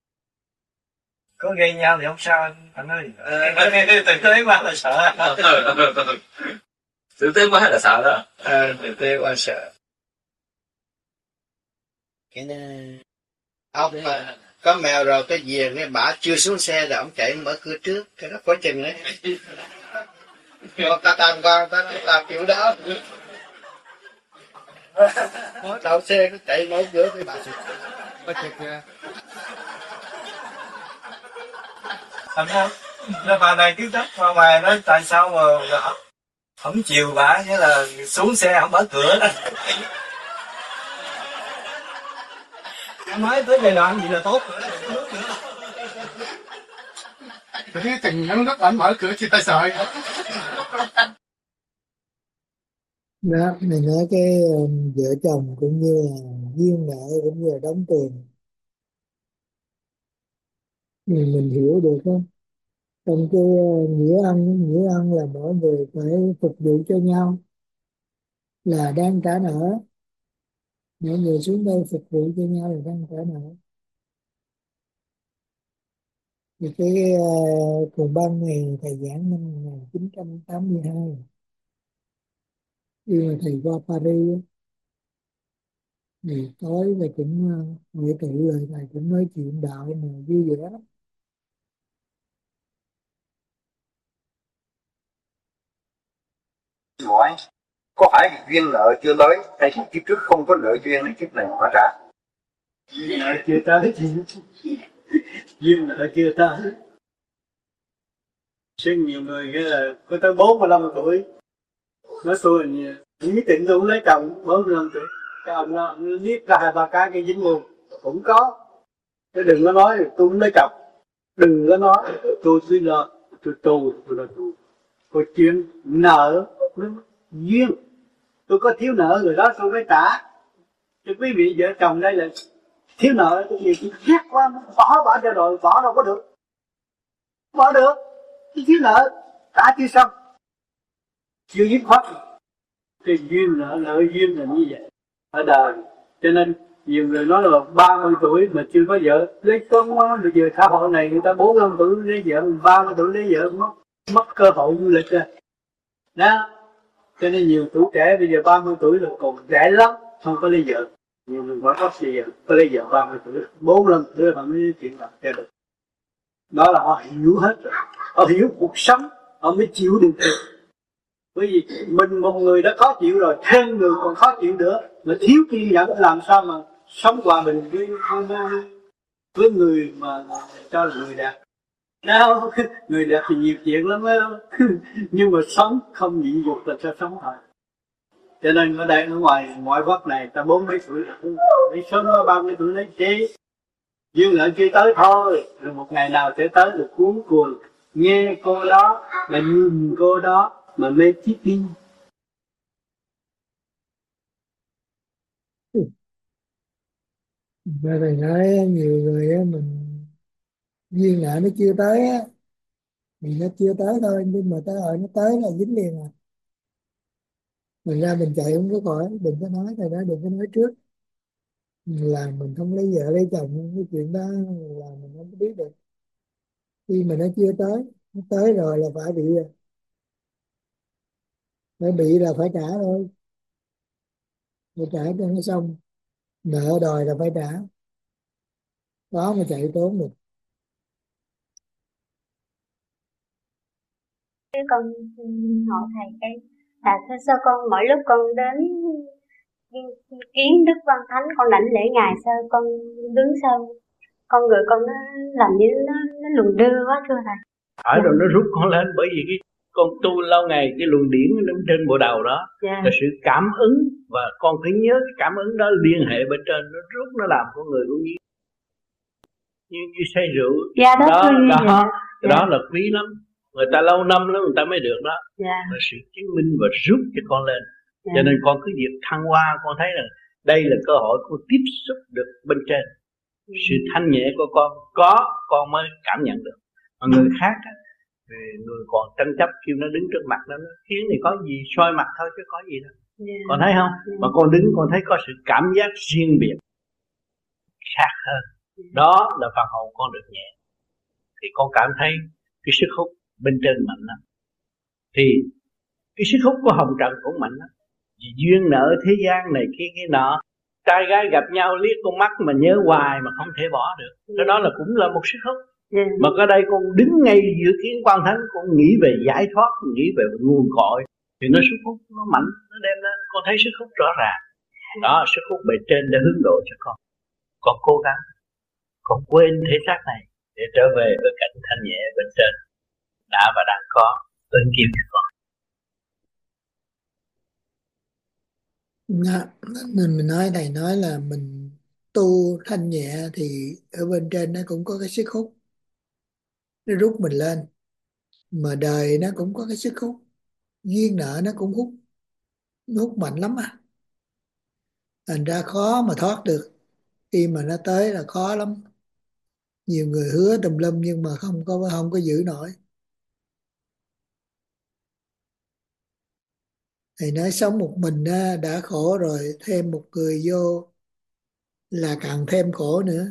Có gây nhau thì không sao anh ơi. Thực tế quá là sợ. Tử tế quá là sợ đó. Tử tế quá sợ. Cái này ông mà có mèo rồi cái gì cái bả chưa xuống xe rồi ông chạy mở cửa trước, cái đó có chừng đấy. Ta tam con ta làm kiểu đó. Mới đậu xe cái chạy mở cửa cái bà có chừng kìa. Thành không? Nó vào này tiếng đất vào ngoài nói tại sao mà không chiều bà, nghĩa là xuống xe không mở cửa đó. Mới tới giai đoạn gì là tốt rồi đó. Cái tình nhắn lúc anh mở cửa thì ta sợ. Đó, mình nói cái vợ chồng cũng như là duyên nợ cũng như là đóng tiền. Mình hiểu được không? Trong cái nghĩa ân là mỗi người phải phục vụ cho nhau, là đang trả nợ. Mọi người xuống đây phục vụ cho nhau là đang trả nợ. Thì cái cuồng băng này thầy giảng năm 1982, khi mà thầy qua Paris á, thì tối thầy cũng hội tụ rồi thầy cũng nói chuyện đạo mà vui vẻ lắm. Hỏi có phải duyên nợ chưa tới hay kiếp trước không có nợ duyên hay kiếp này hóa trả? Duyên nợ chưa tới. Duyên nợ chưa tới. Chứ nhiều người cái là có tới 45 tuổi nói tôi là nhất định tôi không lấy chồng 45 tuổi. Cái ông nó liếc ra 2-3 cái dính luôn cũng có. Chứ đừng có nói tôi không lấy chồng, đừng có nói tôi suy lo tôi là tôi có chuyện nợ duyên, tôi có thiếu nợ người đó tôi mới trả. Chứ quý vị vợ chồng đây là thiếu nợ cái gì chỉ ghét quá, bỏ cho rồi bỏ đâu có được, bỏ được, cái thiếu nợ trả chưa xong chưa dứt khoát. Cái duyên nợ duyên là như vậy ở đời. Cho nên nhiều người nói là 30 tuổi mà chưa có vợ lấy con, bây giờ xã hội này người ta 45 tuổi lấy vợ, 30 tuổi lấy vợ mất cơ hội du lịch rồi đó. Cho nên nhiều tuổi trẻ bây giờ 30 tuổi là còn trẻ lắm không có lấy vợ. Nhiều người hỏi có gì vậy, có lấy vợ 30 tuổi 45 tuổi mà mới chuyện làm cho được. Đó là họ hiểu hết rồi, họ hiểu cuộc sống họ mới chịu được. Bởi vì mình một người đã khó chịu rồi, thêm người còn khó chịu nữa, mà thiếu kiên nhẫn làm sao mà sống hòa bình với người mà cho là người đẹp. Đâu, người đẹp thì nhiều chuyện lắm á. Nhưng mà sống không nhịn dục là sao sống thôi. Cho nên ở đây ở ngoại quốc này ta 40 tuổi đi sớm quá 30 tuổi lấy chế. Duyên nợ chưa tới thôi, rồi một ngày nào sẽ tới được cuốn cuồng nghe cô đó, là nhìn cô đó mà mê chết đi. Và thầy nói nhiều người á, mình duyên nợ nó chưa tới á, thì nó chưa tới thôi, nhưng mà tới rồi nó tới là dính liền à. Mình ra mình chạy không có khỏi, đừng có nói thầy đó, đừng có nói trước là mình không lấy vợ lấy chồng, cái chuyện đó là mình không biết được. Khi mà nó chưa tới, nó tới rồi là phải bị rồi. Phải bị là phải trả thôi, phải trả cho nó xong, nợ đòi là phải trả, đó mà chạy trốn được. Cái con hỏi thầy cái là sao con mỗi lúc con đến kiến Đức Văn Thánh con lãnh lễ ngài sao con đứng sau con người con nó làm như nó lùn đưa quá thưa thầy. Ở rồi nó rút con lên, bởi vì cái con tu lâu ngày cái luồng điển nó trên bộ đầu đó là sự cảm ứng, và con phải nhớ cái cảm ứng đó liên hệ bên trên, nó rút nó làm con người cũng như say rượu. Đó là quý lắm, người ta lâu năm lắm người ta mới được đó. Là sự chứng minh và rút cho con lên. Cho nên con cứ việc thăng hoa, con thấy là đây là cơ hội con tiếp xúc được bên trên. Sự thanh nhẹ của con mới cảm nhận được. Mà người khác á, người còn tranh chấp kêu nó đứng trước mặt nó khiến thì có gì soi mặt thôi chứ có gì đâu. Con thấy không? Mà con đứng con thấy có sự cảm giác riêng biệt khác hơn. Đó là phần hồn con được nhẹ. Thì con cảm thấy cái sức hút bên trên mạnh lắm. Thì Cái sức hút của hồng trần cũng mạnh lắm. Vì duyên nợ thế gian này kia nọ, trai gái gặp nhau liếc con mắt mà nhớ hoài mà không thể bỏ được. Cái đó là cũng là một sức hút. Mà ở đây con đứng ngay giữa kiến quan thánh, con nghĩ về giải thoát, nghĩ về nguồn cội, thì nó sức hút nó mạnh, nó đem lên con thấy sức hút rõ ràng. Đó, sức hút bề trên để hướng độ cho con cố gắng, con quên thể xác này để trở về với cảnh thanh nhẹ bên trên đã và đang có ơn kiếp cho con. Mình nói thầy nói là mình tu thanh nhẹ thì ở bên trên nó cũng có cái sức hút, nó rút mình lên. Mà đời nó cũng có cái sức hút, duyên nợ nó cũng hút, nó hút mạnh lắm à. Thành ra khó mà thoát được, khi mà nó tới là khó lắm. Nhiều người hứa tùm lum nhưng mà không có giữ nổi. Thầy nói sống một mình đã khổ rồi, thêm một người vô là càng thêm khổ nữa.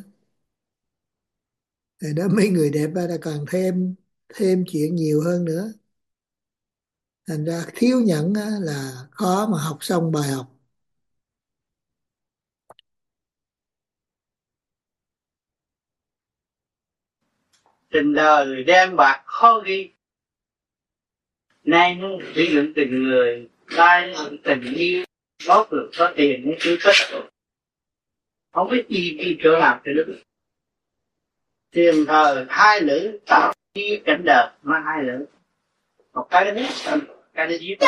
Thầy nói mấy người đẹp là càng thêm chuyện nhiều hơn nữa. Thành ra thiếu nhẫn là khó mà học xong bài học. Tình đời đen bạc khó ghi, nay nó sử dụng tình người, tai tình yêu, có được có tiền nó cứ tất rồi. Không biết gì chỗ làm cho được. Tiền thời hai lữ tạo chi cảnh đời nó hai lữ. Một cái đó biết, cái đó giết.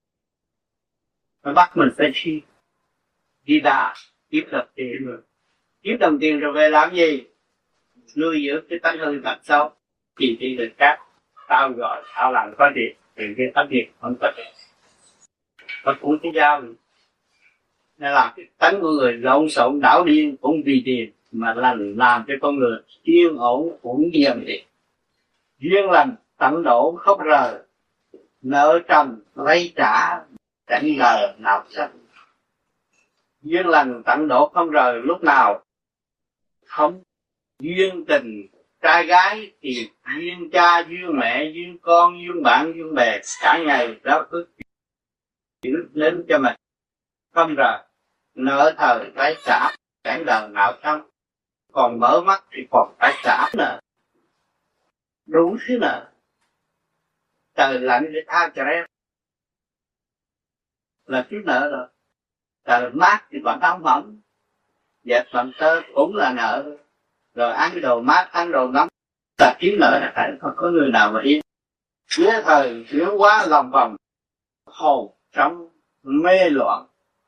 Mà bắt mình phải đi đà, kiếm đồng tiền rồi. Kiếm đồng tiền rồi về làm gì? Nuôi dưỡng cái tánh hư tật xấu, thì được khác. Tao gọi, tao làm có tiền, thì cái tánh tiền không có tiền. Và cũng cái giao này. Nên là cái tánh của người lộn xộn đảo điên cũng vì tiền, mà làm cho con người yên ổn cũng điềm tiền. Duyên lành tận độ không rời, nợ trần vay trả cảnh lờ nào xanh. Duyên lành tận độ không rời lúc nào không. Duyên tình trai gái thì duyên cha, duyên mẹ, duyên con, duyên bạn, duyên bè, cả ngày đó cứ đến cho mình không rời. Nợ thời phải trả cảnh đời nào xong, còn mở mắt thì còn phải trả nợ, đủ thứ nợ. Trời lạnh thì tha cho em là chút nợ rồi. Trời mát thì còn áo mỏng, dẹp bằng tơ cũng là nợ. Rồi ăn đồ mát, ăn đồ nóng là kiếm nợ là phải không có người nào mà yên. Dưới thời chuyển quá lòng vòng, hồn trong mê loạn,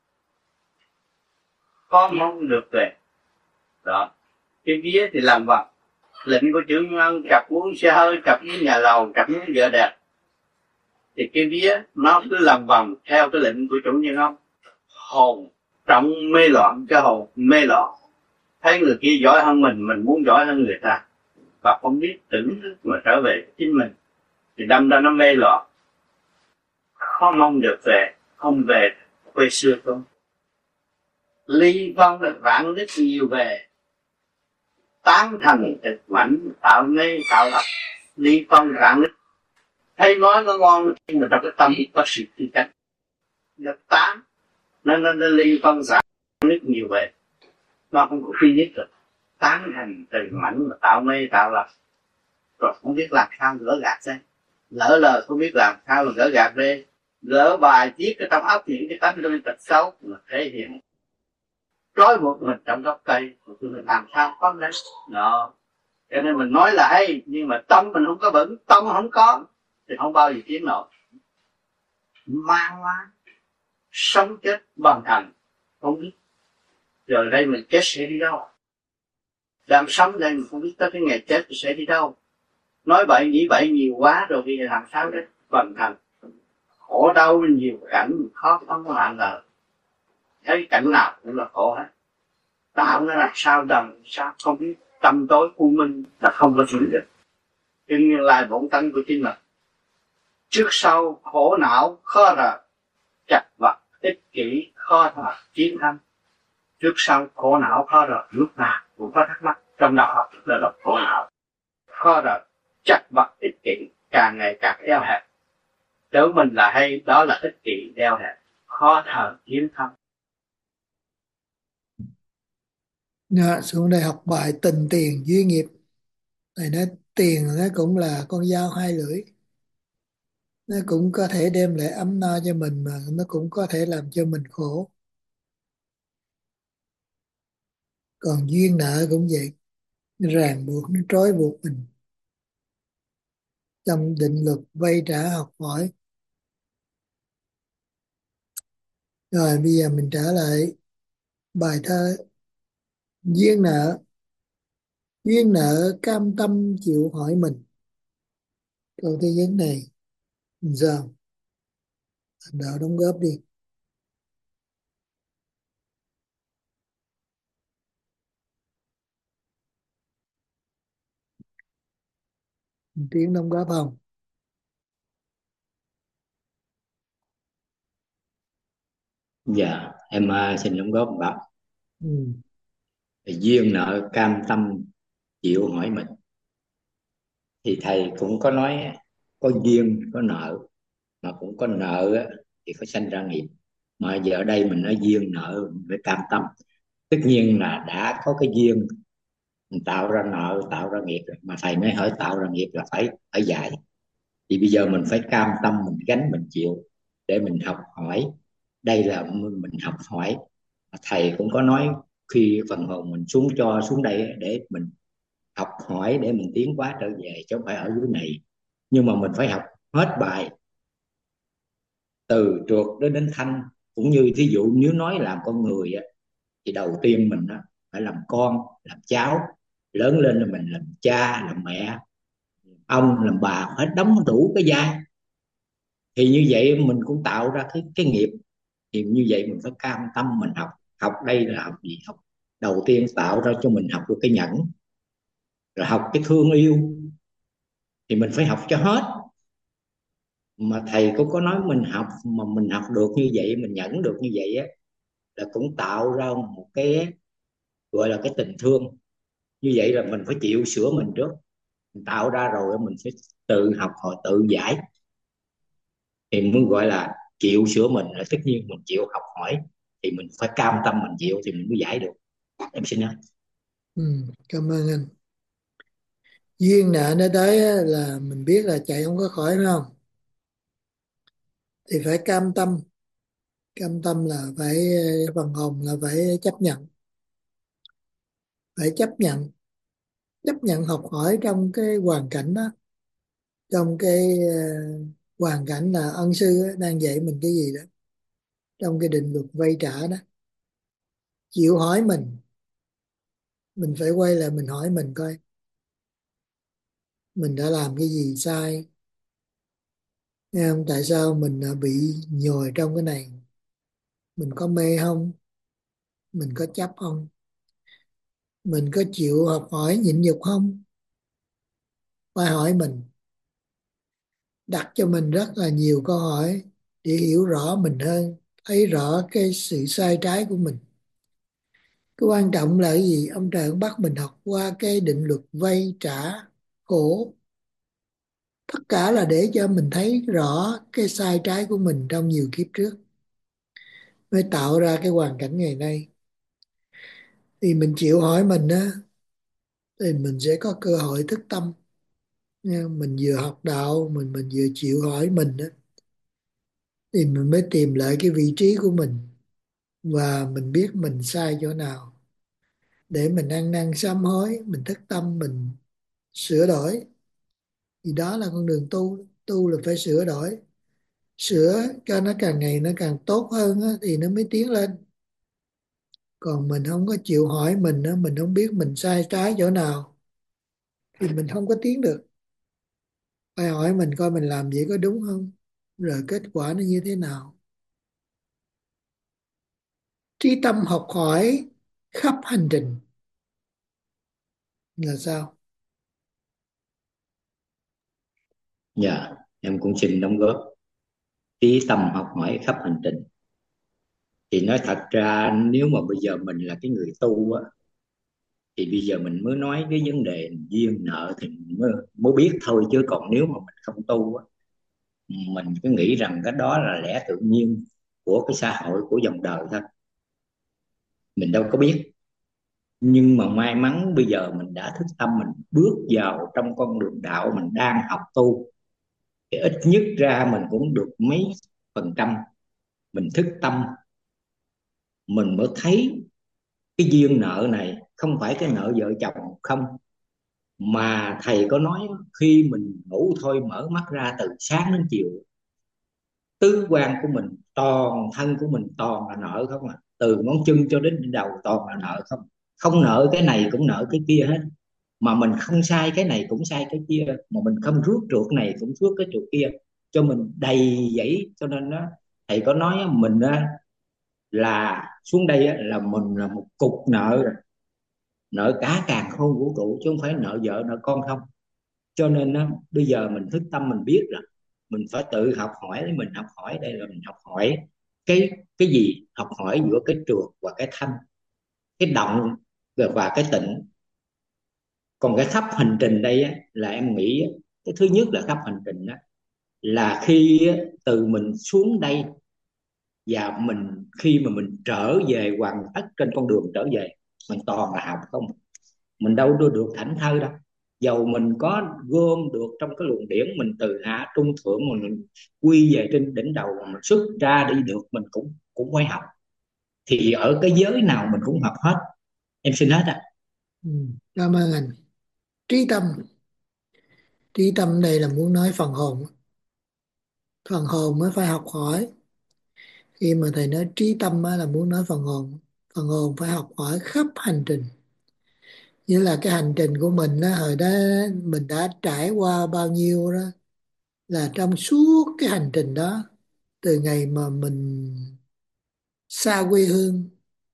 có mong được về. Đó, cái vía thì làm vật. Lệnh của chủ nhân cặp muốn xe hơi, cặp với nhà lầu, cặp với vợ đẹp. Thì cái vía nó cứ làm vòng theo cái lệnh của chủ nhân ông. Hồn trọng mê loạn, cái hồn mê loạn. Thấy người kia giỏi hơn mình muốn giỏi hơn người ta. Và không biết tưởng thức mà trở về chính mình. Thì đâm ra nó mê loạn. Khó mong được về, không về quê xưa không. Ly vong được vạn đức nhiều về, tán thành tịch mảnh tạo mê tạo lập. Ly vong vạn đức, thấy nói nó ngon nhưng mà trong cái tâm có sự tư cách. Nó tán, nó ly vong vạn đức nhiều về, nó không có phi nhất được. Tán thành tịch mảnh mà tạo mê tạo lập. Rồi không biết làm sao gỡ gạt ra. Lỡ lời không biết làm sao mà gỡ gạt ra. Gỡ bài viết cái trong óc những cái tánh lương tật xấu mà thể hiện. Trói buộc mình trong gốc cây, mình làm sao có đấy. Đó. Cho nên mình nói là hay, nhưng mà tâm mình không có vững, tâm không có, thì không bao giờ tiến nổi. Mang quá, sống chết bằng thành, không biết. Rồi đây mình chết sẽ đi đâu? Làm sống đây mình không biết tới cái ngày chết thì sẽ đi đâu. Nói bậy nghĩ bậy nhiều quá rồi bây giờ làm sao đấy bằng thành. Khổ đau nhiều cảnh khó không có hạn ngờ. Thấy cảnh nào cũng là khổ hết. Tạo nó làm sao đầm sao không biết, tâm tối u minh là không có chịu được. Nhưng lại bổn tánh của chính mình. Trước sau khổ não khó rời, chặt vật ích kỷ khó thoát chiến thắng. Trước sau khổ não khó rời, lúc nào cũng có thắc mắc trong đạo học là khổ não khó rời, chặt vật ích kỷ càng ngày càng eo hẹp. đối với mình là hay, đó là ích kỷ đeo hẹp, khó thở hiếm thăm. Xuống đây học bài tình tiền duyên nghiệp. Thầy nói tiền nó cũng là con dao hai lưỡi. Nó cũng có thể đem lại ấm no cho mình, mà nó cũng có thể làm cho mình khổ. Còn duyên nợ cũng vậy, nó ràng buộc, nó trói buộc mình. Trong định luật vay trả học hỏi. Rồi bây giờ mình trở lại bài thơ. Duyên nợ. Duyên nợ cam tâm chịu hỏi mình. Câu thứ nhất này giờ đạo đóng góp đi. Tiếng đóng góp không? Dạ em xin đóng góp một đoạn. Ừ. Duyên nợ cam tâm chịu hỏi mình. Thì thầy cũng có nói có duyên có nợ, mà cũng có nợ thì có sanh ra nghiệp. Mà giờ ở đây mình nói duyên nợ mình phải cam tâm. Tất nhiên là đã có cái duyên mình tạo ra nợ, tạo ra nghiệp rồi. Mà thầy mới hỏi tạo ra nghiệp là phải dạy. Thì bây giờ mình phải cam tâm mình gánh mình chịu để mình học hỏi. Đây là mình học hỏi. Thầy cũng có nói khi phần hồn mình xuống đây để mình học hỏi, để mình tiến hóa trở về, chứ không phải ở dưới này. Nhưng mà mình phải học hết bài từ trượt đến thanh. Cũng như thí dụ nếu nói làm con người thì đầu tiên mình phải làm con, làm cháu, lớn lên là mình làm cha, làm mẹ, ông, làm bà, phải đóng đủ cái vai. Thì như vậy mình cũng tạo ra cái nghiệp. Thì như vậy mình phải cam tâm mình học. Học đây là học gì? Học đầu tiên tạo ra cho mình học được cái nhẫn, rồi học cái thương yêu. Thì mình phải học cho hết. Mà thầy cũng có nói mình học, mà mình học được như vậy, mình nhẫn được như vậy là cũng tạo ra một cái gọi là cái tình thương. Như vậy là mình phải chịu sửa mình trước. Mình tạo ra rồi mình phải tự học hỏi, tự giải. Thì mới gọi là chịu sửa mình. Là tất nhiên mình chịu học hỏi thì mình phải cam tâm mình chịu thì mình mới giải được. Em xin nói. Cảm ơn anh. Duyên nợ nó tới là mình biết là chạy không có khỏi, phải không? Thì phải cam tâm. Cam tâm là phải, phần hồn là phải chấp nhận. Phải chấp nhận. Chấp nhận học hỏi trong cái hoàn cảnh đó. Trong cái hoàn cảnh là ân sư đang dạy mình cái gì đó. Trong cái định luật vay trả đó. Chịu hỏi mình. Mình phải quay lại mình hỏi mình coi. Mình đã làm cái gì sai? Nghe không? Tại sao mình bị nhồi trong cái này? Mình có mê không? Mình có chấp không? Mình có chịu học hỏi nhịn nhục không? Phải hỏi mình. Đặt cho mình rất là nhiều câu hỏi để hiểu rõ mình hơn, thấy rõ cái sự sai trái của mình. Cái quan trọng là cái gì? Ông trời ông bắt mình học qua cái định luật vay trả khổ. Tất cả là để cho mình thấy rõ cái sai trái của mình trong nhiều kiếp trước, mới tạo ra cái hoàn cảnh ngày nay. Thì mình chịu hỏi mình á, thì mình sẽ có cơ hội thức tâm. Mình vừa học đạo, mình vừa chịu hỏi mình á, thì mình mới tìm lại cái vị trí của mình, và mình biết mình sai chỗ nào để mình ăn năn sám hối, mình thức tâm, mình sửa đổi. Thì đó là con đường tu. Tu là phải sửa đổi, sửa cho nó càng ngày nó càng tốt hơn á, thì nó mới tiến lên. Còn mình không có chịu hỏi mình á, mình không biết mình sai trái chỗ nào, thì mình không có tiến được. Phải hỏi mình coi mình làm vậy có đúng không, rồi kết quả nó như thế nào. Trí tâm học hỏi khắp hành trình là sao? Dạ em cũng xin đóng góp. Trí tâm học hỏi khắp hành trình. Thì nói thật ra nếu mà bây giờ mình là cái người tu á, thì bây giờ mình mới nói cái vấn đề duyên nợ thì mình mới biết thôi. Chứ còn nếu mà mình không tu á, mình cứ nghĩ rằng cái đó là lẽ tự nhiên của cái xã hội, của dòng đời thôi, mình đâu có biết. Nhưng mà may mắn bây giờ mình đã thức tâm, mình bước vào trong con đường đạo, mình đang học tu, thì ít nhất ra mình cũng được mấy phần trăm. Mình thức tâm, mình mới thấy cái duyên nợ này không phải cái nợ vợ chồng không, mà thầy có nói khi mình ngủ thôi mở mắt ra từ sáng đến chiều, tứ quan của mình, toàn thân của mình toàn là nợ không à, từ ngón chân cho đến đỉnh đầu toàn là nợ không. Không nợ cái này cũng nợ cái kia hết, mà mình không sai cái này cũng sai cái kia, mà mình không rước trượt này cũng rước cái trượt kia, cho mình đầy dẫy. Cho nên đó, thầy có nói mình á, là xuống đây á, là mình là một cục nợ rồi, nợ cả càn khôn vũ trụ, chứ không phải nợ vợ nợ con không. Cho nên á, bây giờ mình thức tâm mình biết là mình phải tự học hỏi. Để mình học hỏi đây là mình học hỏi cái gì? Học hỏi giữa cái trượt và cái thanh, cái động và cái tịnh. Còn cái khắp hành trình đây á, là em nghĩ á, cái thứ nhất là khắp hành trình đó là khi á, từ mình xuống đây và mình khi mà mình trở về hoàn tất trên con đường trở về, mình toàn là học không, mình đâu đưa được thảnh thơi đâu. Dầu mình có gom được trong cái luồng điển, mình từ hạ trung thượng mình quy về trên đỉnh đầu mà mình xuất ra đi được, mình cũng cũng phải học. Thì ở cái giới nào mình cũng học hết. Em xin hết ạ. Cảm ơn anh. Trí tâm. Trí tâm đây là muốn nói phần hồn. Phần hồn mới phải học hỏi. Khi mà thầy nói trí tâm á, là muốn nói phần hồn. Phần hồn phải học hỏi khắp hành trình. Như là cái hành trình của mình á, hồi đó mình đã trải qua bao nhiêu đó, là trong suốt cái hành trình đó, từ ngày mà mình xa quê hương,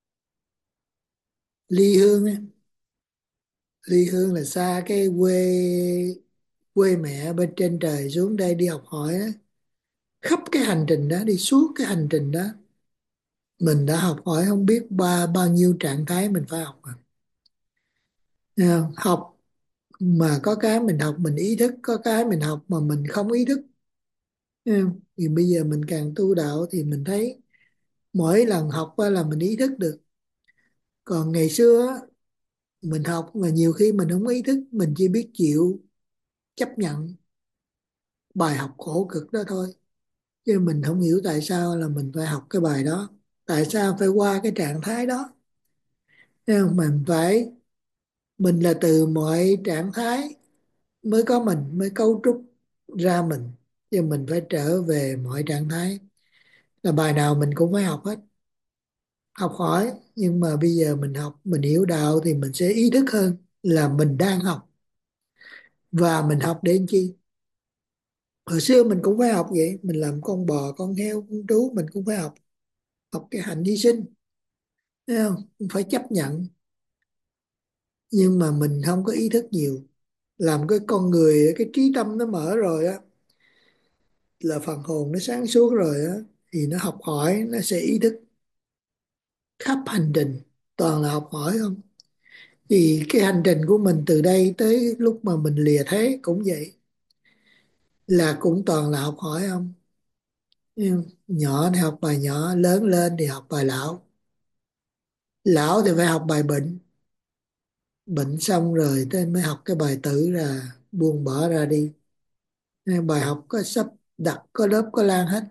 ly hương á, ly hương là xa cái quê quê mẹ bên trên trời xuống đây đi học hỏi á. Khắp cái hành trình đó, đi suốt cái hành trình đó, mình đã học hỏi không biết bao nhiêu trạng thái mình phải học. Thấy không? Học mà có cái mình học mình ý thức, có cái mình học mà mình không ý thức. Thấy không? Thì bây giờ mình càng tu đạo thì mình thấy mỗi lần học á là mình ý thức được. Còn ngày xưa á, mình học mà nhiều khi mình không ý thức, mình chỉ biết chịu chấp nhận bài học khổ cực đó thôi, chứ mình không hiểu tại sao là mình phải học cái bài đó, tại sao phải qua cái trạng thái đó. Thấy không? Mình là từ mọi trạng thái mới có mình, mới cấu trúc ra mình, chứ mình phải trở về mọi trạng thái. Là bài nào mình cũng phải học hết, học hỏi. Nhưng mà bây giờ mình học, mình hiểu đạo thì mình sẽ ý thức hơn là mình đang học, và mình học để làm chi. Hồi xưa mình cũng phải học vậy, mình làm con bò con heo con trú mình cũng phải học, học cái hạnh hy sinh. Thấy không? Cũng phải chấp nhận. Nhưng mà mình không có ý thức nhiều. Làm cái con người, cái trí tâm nó mở rồi á, là phần hồn nó sáng suốt rồi á, thì nó học hỏi, nó sẽ ý thức. Khắp hành trình toàn là học hỏi không. Thì cái hành trình của mình từ đây tới lúc mà mình lìa thế cũng vậy, là cũng toàn là học hỏi không. Nhưng nhỏ thì học bài nhỏ, lớn lên thì học bài lão. Lão thì phải học bài bệnh. Bệnh xong rồi tới mới học cái bài tử ra, buông bỏ ra đi. Nên bài học có sắp đặt, có lớp có lan hết.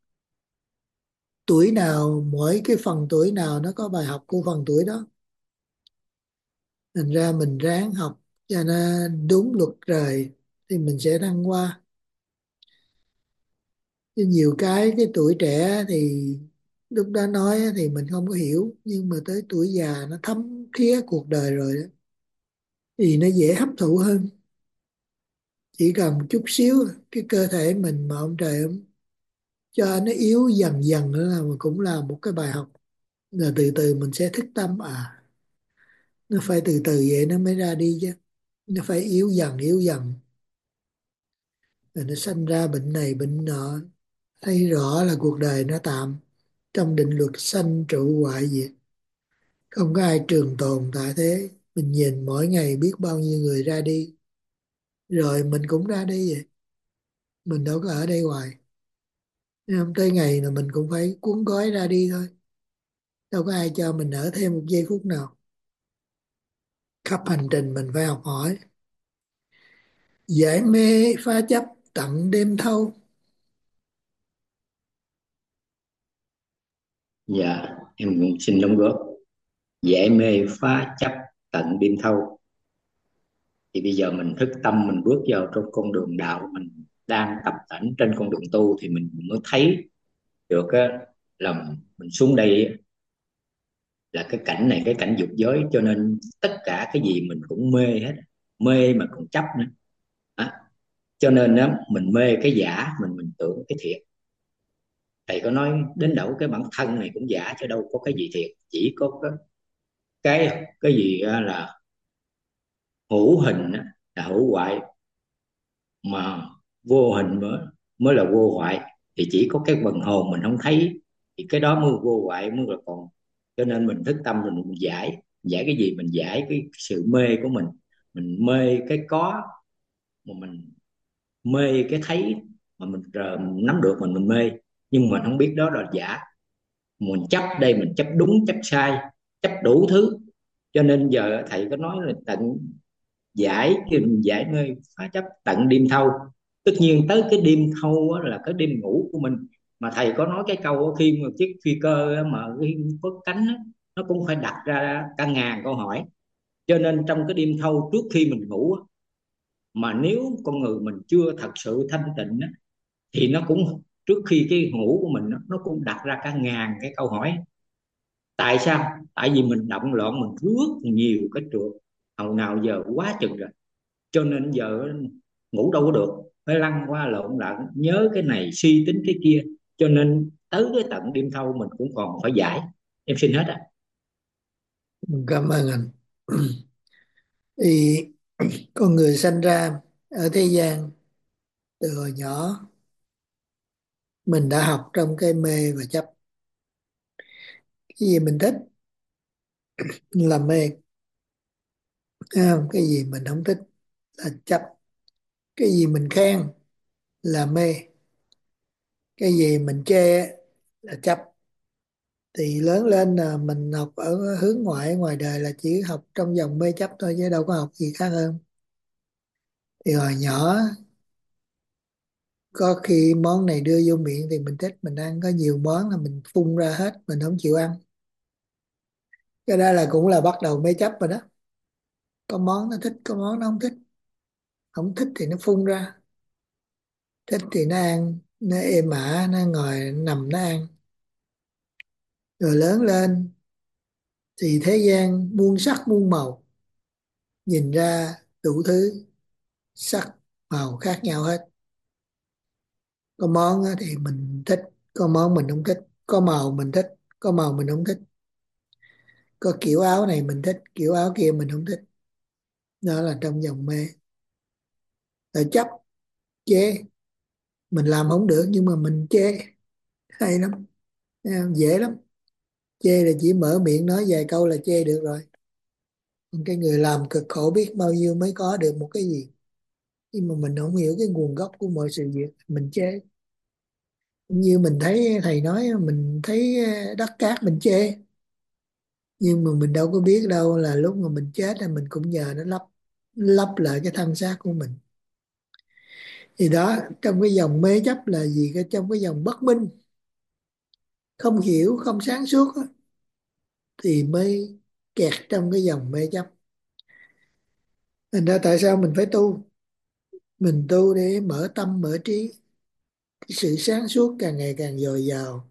Tuổi nào, mỗi cái phần tuổi nào nó có bài học của phần tuổi đó. Thành ra mình ráng học cho nó đúng luật trời thì mình sẽ thăng hoa. Chứ nhiều cái tuổi trẻ thì lúc đó nói á thì mình không có hiểu, nhưng mà tới tuổi già nó thấm thía cuộc đời rồi đó, thì nó dễ hấp thụ hơn. Chỉ cần một chút xíu cái cơ thể mình mà ông trời ông cho nó yếu dần dần nữa là mà cũng là một cái bài học. Rồi từ từ mình sẽ thức tâm, nó phải từ từ vậy nó mới ra đi chứ. Nó phải yếu dần rồi nó sanh ra bệnh này bệnh nọ. Thấy rõ là cuộc đời nó tạm, trong định luật sanh trụ hoại diệt, không có ai trường tồn tại thế. Mình nhìn mỗi ngày biết bao nhiêu người ra đi, rồi mình cũng ra đi vậy. Mình đâu có ở đây hoài. Nên không, tới ngày là mình cũng phải cuốn gói ra đi thôi. Đâu có ai cho mình ở thêm một giây phút nào. Khắp hành trình mình phải học hỏi. Giải mê phá chấp tận đêm thâu. Dạ, em cũng xin đóng góp. Giải mê phá chấp tận đêm thâu. Thì bây giờ mình thức tâm, mình bước vào trong con đường đạo, mình đang tập tễnh trên con đường tu, thì mình mới thấy được á, là mình xuống đây á, là cái cảnh này, cái cảnh dục giới, cho nên tất cả cái gì mình cũng mê hết, mê mà còn chấp nữa. Đó. Cho nên á, mình mê cái giả, mình tưởng cái thiệt. Thầy có nói đến đâu cái bản thân này cũng giả, chứ đâu có cái gì thiệt, chỉ có cái gì là hữu hình á, là hữu hoại, mà vô hình mới mới là vô hoại. Thì chỉ có cái phần hồn mình không thấy, thì cái đó mới vô hoại, mới là còn. Cho nên mình thức tâm, mình giải cái gì? Mình giải cái sự mê của mình mê cái có, mà mình mê cái thấy, mà mình nắm được mình mê, nhưng mà không biết đó là giả. Mình chấp đây, mình chấp đúng chấp sai, chấp đủ thứ. Cho nên giờ thầy có nói là tận giải, khi mình giải mê phá chấp tận đêm thâu. Tất nhiên tới cái đêm thâu á, là cái đêm ngủ của mình. Mà thầy có nói cái câu á, khi mà chiếc phi cơ á, mà khi có cánh á, nó cũng phải đặt ra cả ngàn câu hỏi. Cho nên trong cái đêm thâu trước khi mình ngủ á, mà nếu con người mình chưa thật sự thanh tịnh á, thì nó cũng trước khi cái ngủ của mình á, nó cũng đặt ra cả ngàn cái câu hỏi. Tại sao? Tại vì mình động loạn, mình rất nhiều cái trượt hầu nào giờ quá chừng rồi. Cho nên giờ ngủ đâu có được, phải lăn qua lộn lại, nhớ cái này suy tính cái kia. Cho nên tới cái tận đêm thâu mình cũng còn phải giải. Em xin hết á. Cảm ơn anh. Thì con người sanh ra ở thế gian, từ hồi nhỏ mình đã học trong cái mê và chấp. Cái gì mình thích là mê, thấy không? Cái gì mình không thích là chấp. Cái gì mình khen là mê, cái gì mình chê là chấp. Thì lớn lên là mình học ở hướng ngoại, ngoài đời là chỉ học trong vòng mê chấp thôi, chứ đâu có học gì khác hơn. Thì hồi nhỏ có khi món này đưa vô miệng thì mình thích, mình ăn, có nhiều món là mình phun ra hết, mình không chịu ăn. Cái đó là cũng là bắt đầu mê chấp rồi đó. Có món nó thích, có món nó không thích. Không thích thì nó phun ra, thích thì nó ăn, nó êm ả, nó ngồi nó nằm nó ăn. Rồi lớn lên thì thế gian muôn sắc muôn màu, nhìn ra đủ thứ sắc màu khác nhau hết. Có món á thì mình thích, có món mình không thích. Có màu mình thích, có màu mình không thích. Có kiểu áo này mình thích, kiểu áo kia mình không thích. Đó là trong vòng mê. Rồi chấp, chê. Mình làm không được nhưng mà mình chê, hay lắm. Thấy không? Dễ lắm. Chê là chỉ mở miệng nói vài câu là chê được rồi. Còn cái người làm cực khổ biết bao nhiêu mới có được một cái gì. Nhưng mà mình không hiểu cái nguồn gốc của mọi sự việc, mình chê. Như mình thấy thầy nói, mình thấy đất cát mình chê, nhưng mà mình đâu có biết đâu là lúc mà mình chết là mình cũng nhờ nó lấp lấp lại cái thân xác của mình. Thì đó, trong cái dòng mê chấp là gì? Trong cái dòng bất minh, không hiểu, không sáng suốt á, thì mới kẹt trong cái dòng mê chấp. Thành ra tại sao mình phải tu? Mình tu để mở tâm mở trí, cái sự sáng suốt càng ngày càng dồi dào,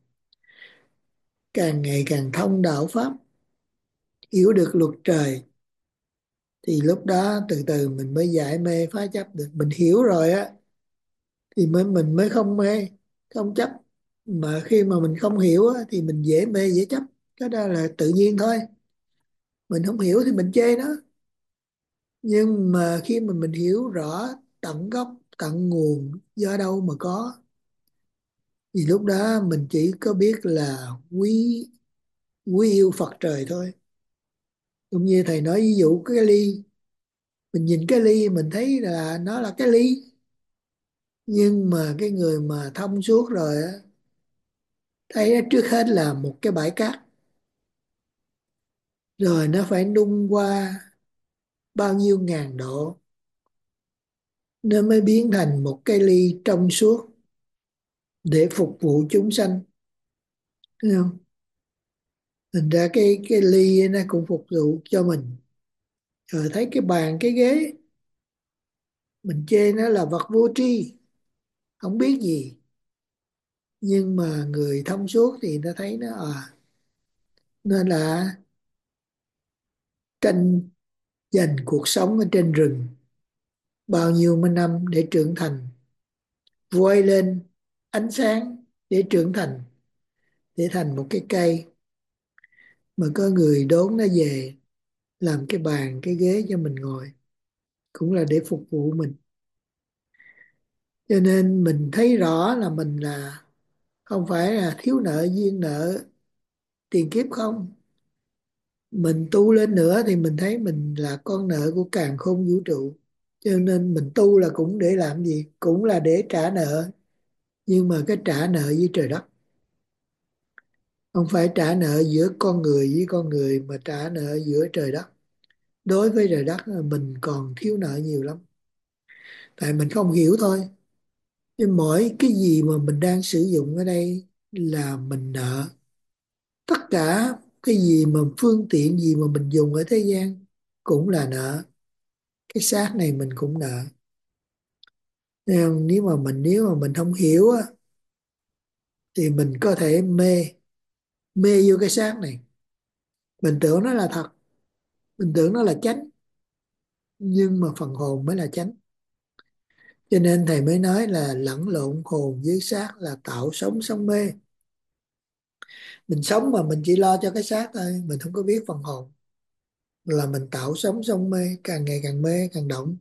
càng ngày càng thông đạo pháp, hiểu được luật trời. Thì lúc đó từ từ mình mới giải mê phá chấp được. Mình hiểu rồi á thì mình mới không mê, không chấp. Mà khi mà mình không hiểu á, thì mình dễ mê dễ chấp. Cái đó là tự nhiên thôi. Mình không hiểu thì mình chê nó. Nhưng mà khi mà mình hiểu rõ tận gốc tận nguồn do đâu mà có, thì lúc đó mình chỉ có biết là quý quý yêu Phật trời thôi. Cũng như thầy nói ví dụ cái ly, mình nhìn cái ly mình thấy là nó là cái ly, Nhưng mà cái người mà thông suốt rồi á, thấy nó trước hết là một cái bãi cát, rồi nó phải nung qua bao nhiêu ngàn độ nó mới biến thành một cái ly trong suốt để phục vụ chúng sanh, thấy không? Thành ra cái ly ấy nó cũng phục vụ cho mình. Rồi thấy cái bàn cái ghế mình chê nó là vật vô tri, không biết gì, nhưng mà người thông suốt thì nó thấy nó nên là tranh giành cuộc sống ở trên rừng bao nhiêu mươi năm để trưởng thành, vơi lên ánh sáng để trưởng thành, để thành một cái cây mà có người đốn nó về làm cái bàn cái ghế cho mình ngồi, cũng là để phục vụ mình. Cho nên mình thấy rõ là mình là không phải là thiếu nợ duyên nợ tiền kiếp không. Mình tu lên nữa thì mình thấy mình là con nợ của càn khôn vũ trụ. Cho nên mình tu là cũng để làm gì? Cũng là để trả nợ. Nhưng mà cái trả nợ với trời đất. Không phải trả nợ giữa con người với con người, mà trả nợ giữa trời đất. Đối với trời đất là mình còn thiếu nợ nhiều lắm. Tại mình không hiểu thôi. Nhưng mỗi cái gì mà mình đang sử dụng ở đây là mình nợ. Tất cả cái gì mà phương tiện gì mà mình dùng ở thế gian cũng là nợ. Cái xác này mình cũng nợ. Nên nếu mà mình không hiểu á, thì mình có thể mê mê vô cái xác này. Mình tưởng nó là thật, mình tưởng nó là chánh, nhưng mà phần hồn mới là chánh. Cho nên thầy mới nói là lẫn lộn hồn với xác là tạo sống sống mê. Mình sống mà mình chỉ lo cho cái xác thôi, mình không có biết phần hồn, là mình tạo sống sống mê, càng ngày càng mê càng động.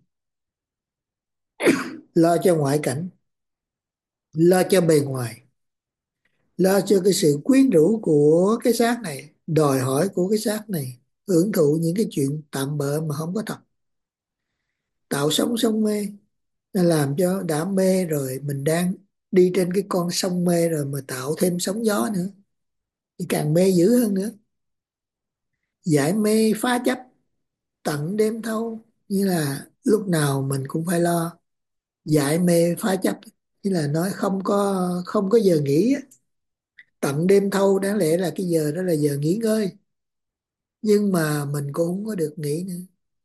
Lo cho ngoại cảnh, lo cho bề ngoài, lo cho cái sự quyến rũ của cái xác này, đòi hỏi của cái xác này, hưởng thụ những cái chuyện tạm bợ mà không có thật, tạo sống sống mê. Nó làm cho đã mê rồi, mình đang đi trên cái con sông mê rồi mà tạo thêm sóng gió nữa thì càng mê dữ hơn nữa. Giải mê phá chấp tận đêm thâu, như là lúc nào mình cũng phải lo giải mê phá chấp, như là nói không có giờ nghỉ á. Tận đêm thâu đáng lẽ là cái giờ đó là giờ nghỉ ngơi, nhưng mà mình cũng không có được nghỉ nữa.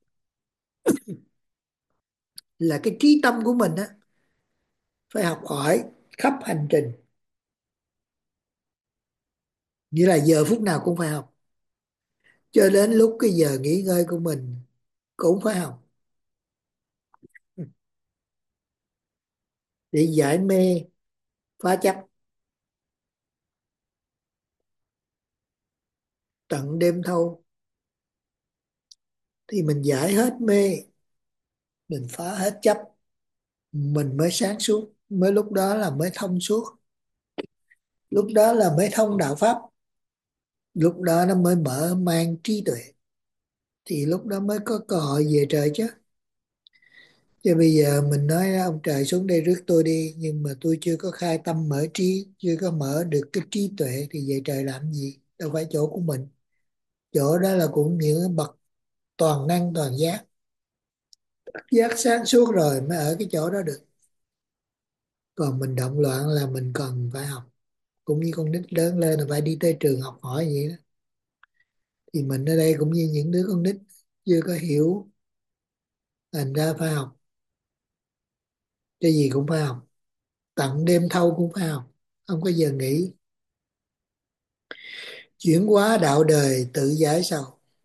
Là cái trí tâm của mình á phải học hỏi khắp hành trình, như là giờ phút nào cũng phải học, cho đến lúc cái giờ nghỉ ngơi của mình cũng phải học, để giải mê phá chấp. Tận đêm thâu thì mình giải hết mê, mình phá hết chấp, mình mới sáng suốt, mới lúc đó là mới thông suốt, lúc đó là mới thông đạo pháp, lúc đó nó mới mở mang trí tuệ, thì lúc đó mới có cơ hội về trời chứ. Chứ bây giờ mình nói ông trời xuống đây rước tôi đi, nhưng mà tôi chưa có khai tâm mở trí, chưa có mở được cái trí tuệ thì về trời làm gì? Đâu phải chỗ của mình. Chỗ đó là cũng những bậc toàn năng toàn giác, giác sáng suốt rồi mới ở cái chỗ đó được. Còn mình động loạn là mình cần phải học, cũng như con nít lớn lên là phải đi tới trường học hỏi vậy đó. Thì mình ở đây cũng như những đứa con nít chưa có hiểu, thành ra phải học, cái gì cũng phải học, tận đêm thâu cũng phải học, không có giờ nghỉ. Chuyển hóa đạo đời tự giải sầu.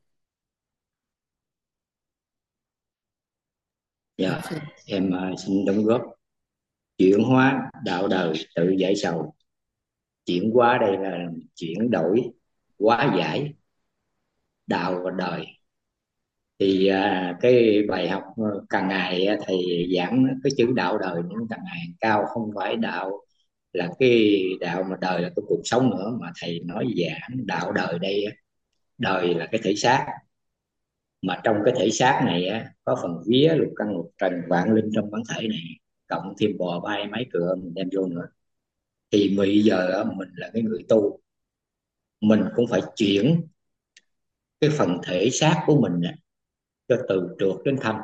Dạ, em xin đóng góp. Chuyển hóa đạo đời tự giải sầu. Chuyển hóa đây là chuyển đổi, hóa giải đạo và đời. Thì cái bài học càng ngày thầy giảng cái chữ đạo đời nó càng ngày càng cao, không phải đạo là cái đạo mà đời là cái cuộc sống nữa, mà thầy nói giảng đạo đời đây á, đời là cái thể xác, mà trong cái thể xác này á, có phần vía lục căn lục trần vạn linh trong bản thể này, cộng thêm bò bay máy cựa mình đem vô nữa, thì bây giờ mình là cái người tu, mình cũng phải chuyển cái phần thể xác của mình cho từ trượt đến thanh,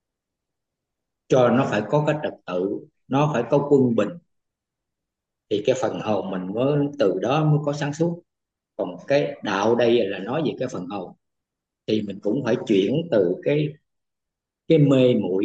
cho nó phải có cái trật tự, nó phải có quân bình, thì cái phần hồn mình mới từ đó mới có sáng suốt. Còn cái đạo đây là nói về cái phần hồn, thì mình cũng phải chuyển từ cái mê muội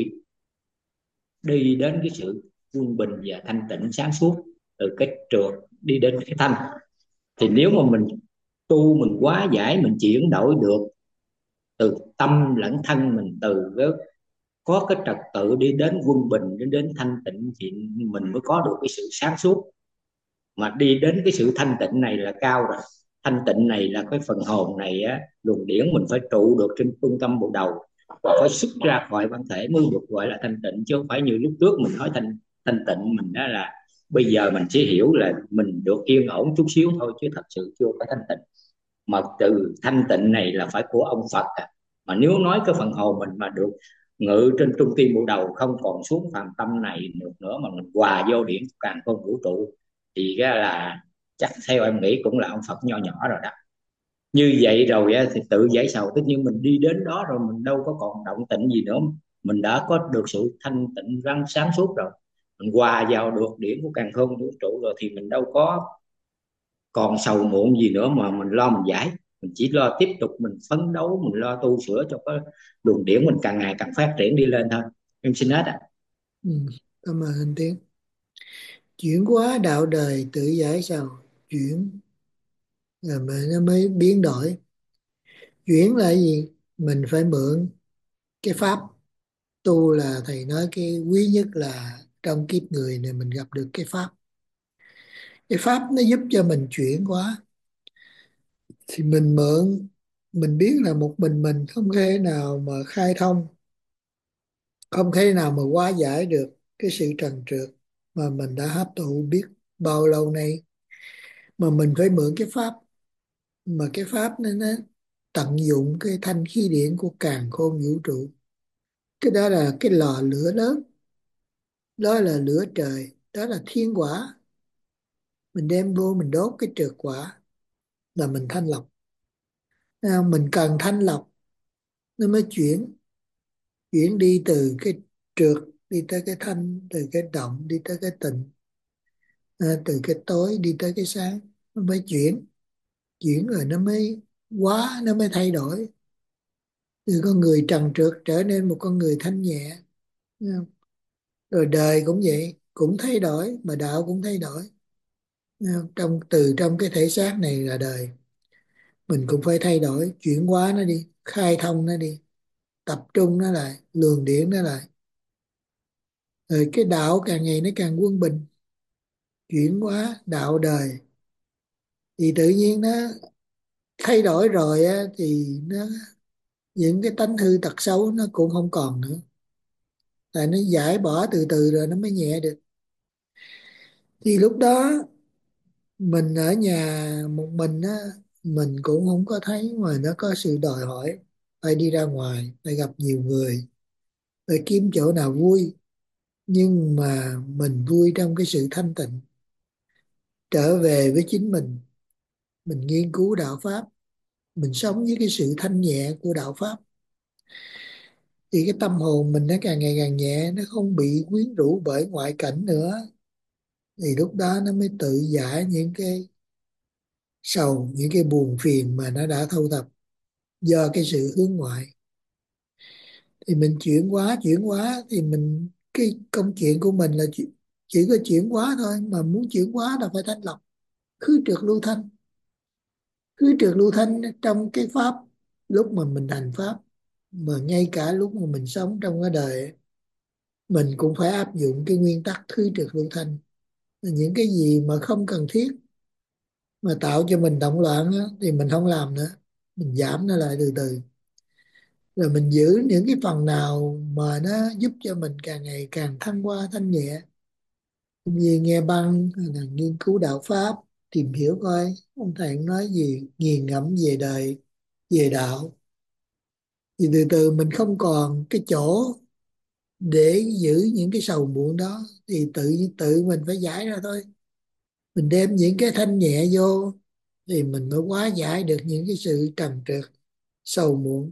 đi đến cái sự quân bình và thanh tịnh sáng suốt, từ cái trượt đi đến cái thanh. Thì nếu mà mình tu, mình quá giải, mình chuyển đổi được từ tâm lẫn thân mình, từ cái có cái trật tự đi đến quân bình, đến thanh tịnh, thì mình mới có được cái sự sáng suốt. Mà đi đến cái sự thanh tịnh này là cao rồi. Thanh tịnh này là cái phần hồn này luồng điển mình phải trụ được trên trung tâm bộ đầu, và phải xuất ra khỏi bản thể mới được gọi là thanh tịnh, chứ không phải như lúc trước mình nói thanh tịnh mình đó là bây giờ mình chỉ hiểu là mình được yên ổn chút xíu thôi, chứ thật sự chưa có thanh tịnh. Mà từ thanh tịnh này là phải của ông Phật mà nếu nói cái phần hồn mình mà được ngự trên trung tim bộ đầu, không còn xuống phàm tâm này được nữa, mà mình hòa vô điển càng không vũ trụ, thì cái là chắc theo em nghĩ cũng là ông Phật nho nhỏ rồi đó. Như vậy rồi thì tự giải sầu, tất nhiên mình đi đến đó rồi mình đâu có còn động tĩnh gì nữa, mình đã có được sự thanh tịnh răng sáng suốt rồi, mình hòa vào được điển của càng không vũ trụ rồi, thì mình đâu có còn sầu muộn gì nữa mà mình lo mình giải. Mình chỉ lo tiếp tục mình phấn đấu, mình lo tu sửa cho cái luồng điển mình càng ngày càng phát triển đi lên thôi. Em xin hết ạ. Cảm ơn anh Tiến. Chuyển hóa đạo đời tự giải sầu, chuyển rồi mà nó mới biến đổi. Chuyển là gì? Mình phải mượn cái pháp tu, là thầy nói cái quý nhất là trong kiếp người này mình gặp được cái pháp. Cái pháp nó giúp cho mình chuyển hóa, thì mình mượn. Mình biết là một mình không thể nào mà khai thông, không thể nào mà hóa giải được cái sự trần trượt mà mình đã hấp thụ biết bao lâu nay, mà mình phải mượn cái pháp. Mà cái pháp nó tận dụng cái thanh khí điển của càn khôn vũ trụ. Cái đó là cái lò lửa lớn, đó là lửa trời, đó là thiên quả. Mình đem vô mình đốt cái trượt quả là mình thanh lọc. Mình cần thanh lọc nó mới chuyển đi từ cái trượt đi tới cái thanh, từ cái động đi tới cái tịnh, từ cái tối đi tới cái sáng. Nó mới chuyển rồi nó mới hóa, nó mới thay đổi từ con người trần trượt trở nên một con người thanh nhẹ. Thấy không? Rồi đời cũng vậy, cũng thay đổi, mà đạo cũng thay đổi. Thấy không? Trong cái thể xác này là đời, mình cũng phải thay đổi, chuyển hóa nó đi, khai thông nó đi, tập trung nó lại, luồng điển nó lại. Rồi cái đạo càng ngày nó càng quân bình, chuyển hóa đạo đời, thì tự nhiên nó thay đổi rồi á, thì những cái tánh hư tật xấu nó cũng không còn nữa, tại nó giải bỏ từ từ rồi nó mới nhẹ được. Thì lúc đó mình ở nhà một mình á, mình cũng không có thấy mà nó có sự đòi hỏi phải đi ra ngoài, phải gặp nhiều người, phải kiếm chỗ nào vui. Nhưng mà mình vui trong cái sự thanh tịnh, trở về với chính mình nghiên cứu đạo pháp, mình sống với cái sự thanh nhẹ của đạo pháp, thì cái tâm hồn mình nó càng ngày càng nhẹ, nó không bị quyến rũ bởi ngoại cảnh nữa. Thì lúc đó nó mới tự giải những cái sầu, những cái buồn phiền mà nó đã thâu thập do cái sự hướng ngoại. Thì mình chuyển hóa thì cái công chuyện của mình là chỉ có chuyển hóa thôi, mà muốn chuyển hóa là phải thanh lọc, khứ trượt lưu thanh. Khứ trượt lưu thanh trong cái pháp, lúc mà mình hành pháp, mà ngay cả lúc mà mình sống trong cái đời, mình cũng phải áp dụng cái nguyên tắc khứ trượt lưu thanh. Những cái gì mà không cần thiết mà tạo cho mình động loạn á, thì mình không làm nữa, mình giảm nó lại từ từ. Rồi mình giữ những cái phần nào mà nó giúp cho mình càng ngày càng thăng hoa thanh nhẹ, như nghe băng hay là nghiên cứu đạo pháp, tìm hiểu coi ông thầy nói gì, nghiền ngẫm về đời, về đạo. Thì từ từ mình không còn cái chỗ để giữ những cái sầu muộn đó, thì tự tự mình phải giải ra thôi. Mình đem những cái thanh nhẹ vô thì mình mới hóa giải được những cái sự trầm trượt sầu muộn.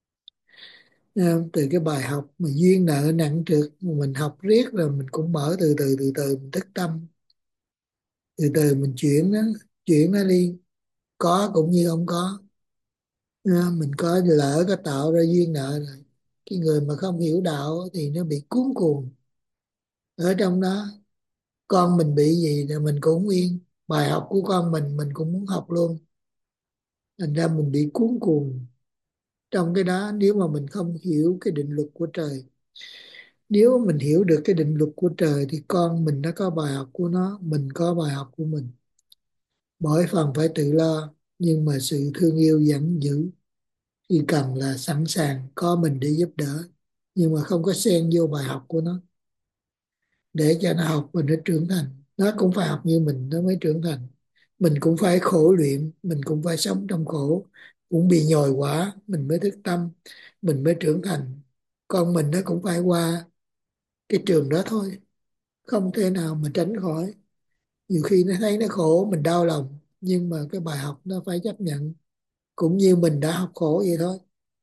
Từ cái bài học mà duyên nợ nặng trược mình học riết rồi mình cũng mở từ từ mình thức tâm, từ từ mình chuyển nó đi, có cũng như không có. Mình có lỡ có tạo ra duyên nợ rồi, cái người mà không hiểu đạo thì nó bị cuốn cuồng ở trong đó. Con mình bị gì thì mình cũng không yên, bài học của con mình cũng muốn học luôn, thành ra mình bị cuốn cuồng trong cái đó. Nếu mà mình không hiểu cái định luật của trời, nếu mình hiểu được cái định luật của trời thì con mình nó có bài học của nó, mình có bài học của mình. Mỗi phần phải tự lo, nhưng mà sự thương yêu vẫn giữ, khi cần là sẵn sàng có mình để giúp đỡ, nhưng mà không có xen vô bài học của nó, để cho nó học và nó trưởng thành. Nó cũng phải học như mình nó mới trưởng thành. Mình cũng phải khổ luyện, mình cũng phải sống trong khổ, cũng bị nhồi quả mình mới thức tâm, mình mới trưởng thành. Con mình nó cũng phải qua cái trường đó thôi, không thể nào mà tránh khỏi. Nhiều khi nó thấy nó khổ mình đau lòng, nhưng mà cái bài học nó phải chấp nhận, cũng như mình đã học khổ vậy thôi.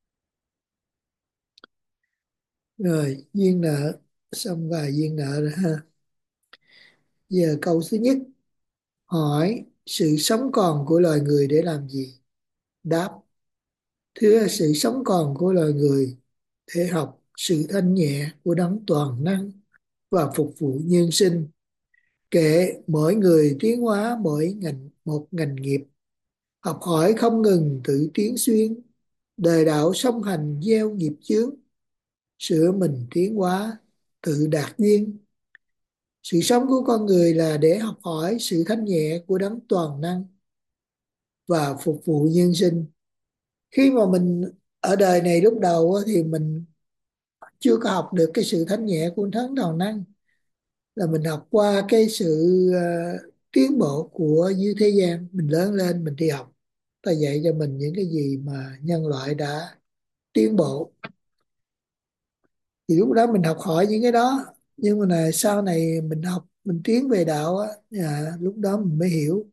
Rồi duyên nợ xong, vài duyên nợ rồi ha. Giờ câu thứ nhất, hỏi sự sống còn của loài người để làm gì? Đáp, thưa, sự sống còn của loài người để học sự thanh nhẹ của đấng toàn năng và phục vụ nhân sinh. Kệ mỗi người tiến hóa một ngành nghiệp, học hỏi không ngừng tự tiến xuyên, đời đạo song hành gieo nghiệp chướng, sửa mình tiến hóa tự đạt duyên. Sự sống của con người là để học hỏi sự thanh nhẹ của đấng toàn năng và phục vụ nhân sinh. Khi mà mình ở đời này lúc đầu thì mình chưa có học được cái sự thanh nhẹ của đấng toàn năng, là mình học qua cái sự tiến bộ của dưới thế gian. Mình lớn lên mình đi học, ta dạy cho mình những cái gì mà nhân loại đã tiến bộ, thì lúc đó mình học hỏi những cái đó. Nhưng mà sau này mình học, mình tiến về đạo á, lúc đó mình mới hiểu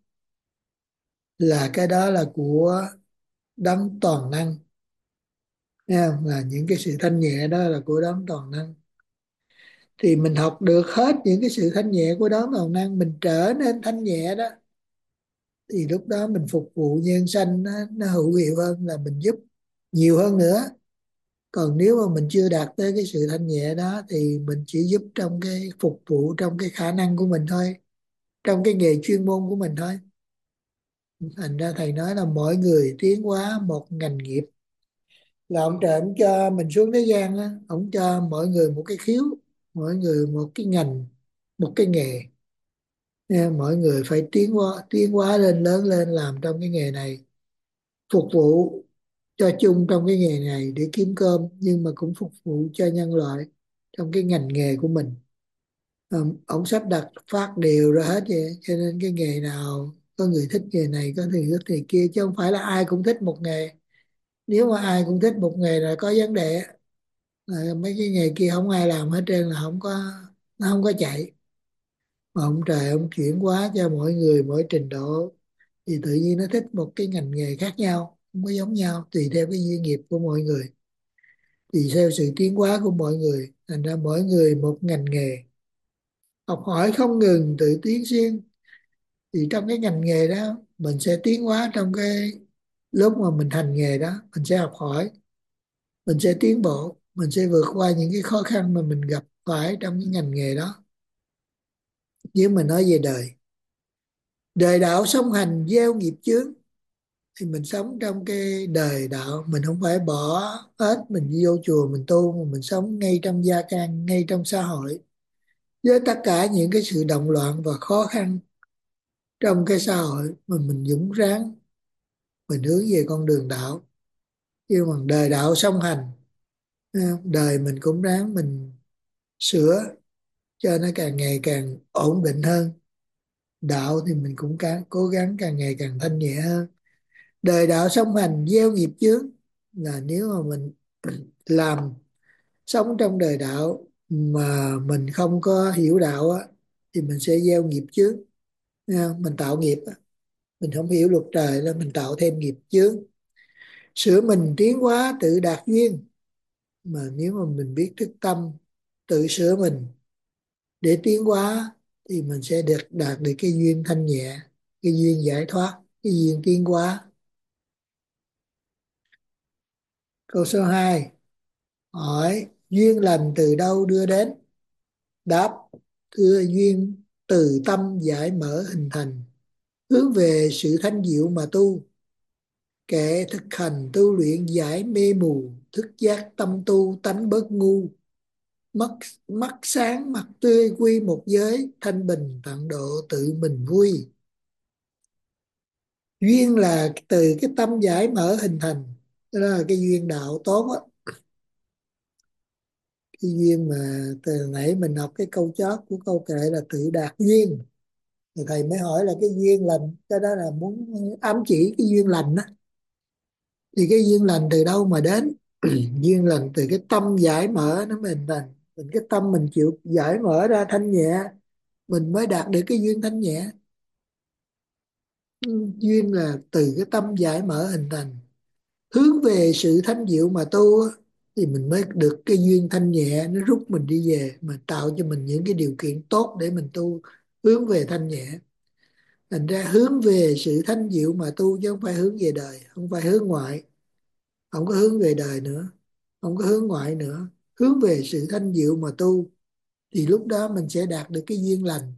là cái đó là của đấng toàn năng nha, là những cái sự thanh nhẹ đó là của đấng toàn năng. Thì mình học được hết những cái sự thanh nhẹ của đấng toàn năng, mình trở nên thanh nhẹ đó, thì lúc đó mình phục vụ nhân sanh nó hữu hiệu hơn, là mình giúp nhiều hơn nữa. Còn nếu mà mình chưa đạt tới cái sự thanh nhẹ đó thì mình chỉ giúp trong cái phục vụ, trong cái khả năng của mình thôi, trong cái nghề chuyên môn của mình thôi. Thành ra thầy nói là mỗi người tiến hóa một ngành nghiệp, là ông trời ông cho mình xuống thế gian á, ông cho mỗi người một cái khiếu, mỗi người một cái ngành, một cái nghề. Nha, mỗi người phải tiến hóa lên, lớn lên làm trong cái nghề này, phục vụ cho chung trong cái nghề này để kiếm cơm, nhưng mà cũng phục vụ cho nhân loại trong cái ngành nghề của mình. Ông sắp đặt phát đều ra hết vậy, cho nên cái nghề nào có người thích nghề này, có người thích nghề kia, chứ không phải là ai cũng thích một nghề. Nếu mà ai cũng thích một nghề là có vấn đề, là mấy cái nghề kia không ai làm hết trơn, là không có, nó không có chạy. Mà ông trời ông chuyển hóa cho mỗi người mỗi trình độ, thì tự nhiên nó thích một cái ngành nghề khác nhau, không có giống nhau, tùy theo cái duyên nghiệp của mọi người, tùy theo sự tiến hóa của mọi người. Thành ra mỗi người một ngành nghề, học hỏi không ngừng tự tiến xuyên. Thì trong cái ngành nghề đó mình sẽ tiến hóa, trong cái lúc mà mình hành nghề đó mình sẽ học hỏi, mình sẽ tiến bộ, mình sẽ vượt qua những cái khó khăn mà mình gặp phải trong cái ngành nghề đó. Nếu mà nói về đời, đời đạo song hành gieo nghiệp chướng, thì mình sống trong cái đời đạo, mình không phải bỏ hết mình vô chùa mình tu, mà mình sống ngay trong gia can, ngay trong xã hội, với tất cả những cái sự động loạn và khó khăn trong cái xã hội, mà mình dũng ráng mình hướng về con đường đạo. Nhưng mà đời đạo song hành, đời mình cũng ráng mình sửa cho nó càng ngày càng ổn định hơn. Đạo thì mình cũng cố gắng càng ngày càng thanh nhẹ hơn. Đời đạo song hành gieo nghiệp chướng, là nếu mà mình làm sống trong đời đạo mà mình không có hiểu đạo á, thì mình sẽ gieo nghiệp chướng nha. Mình tạo nghiệp á. Mình không hiểu luật trời là mình tạo thêm nghiệp chướng. Sửa mình tiến hóa tự đạt duyên, mà nếu mà mình biết thức tâm tự sửa mình để tiến hóa thì mình sẽ đạt được cái duyên thanh nhẹ, cái duyên giải thoát, cái duyên tiến hóa. Câu số 2 hỏi duyên lành từ đâu đưa đến? Đáp: thưa, duyên từ tâm giải mở hình thành, hướng về sự thanh diệu mà tu. Kẻ thực hành tu luyện giải mê mù, thức giác tâm tu tánh bớt ngu. Mắt mắt sáng mặt tươi quy một giới, thanh bình tận độ tự mình vui. Duyên là từ cái tâm giải mở hình thành, đó là cái duyên đạo tốt á. Cái duyên mà từ nãy mình học cái câu chót của câu kệ là tự đạt duyên, thì thầy mới hỏi là cái duyên lành, cái đó là muốn ám chỉ cái duyên lành á. Thì cái duyên lành từ đâu mà đến? Duyên lành từ cái tâm giải mở nó hình thành. Mình cái tâm mình chịu giải mở ra thanh nhẹ, mình mới đạt được cái duyên thanh nhẹ. Duyên là từ cái tâm giải mở hình thành, hướng về sự thanh diệu mà tu á, thì mình mới được cái duyên thanh nhẹ, nó rút mình đi về, mà tạo cho mình những cái điều kiện tốt để mình tu, hướng về thanh nhẹ. Thành ra hướng về sự thanh diệu mà tu, chứ không phải hướng về đời, không phải hướng ngoại. Không có hướng về đời nữa, không có hướng ngoại nữa, hướng về sự thanh diệu mà tu, thì lúc đó mình sẽ đạt được cái duyên lành.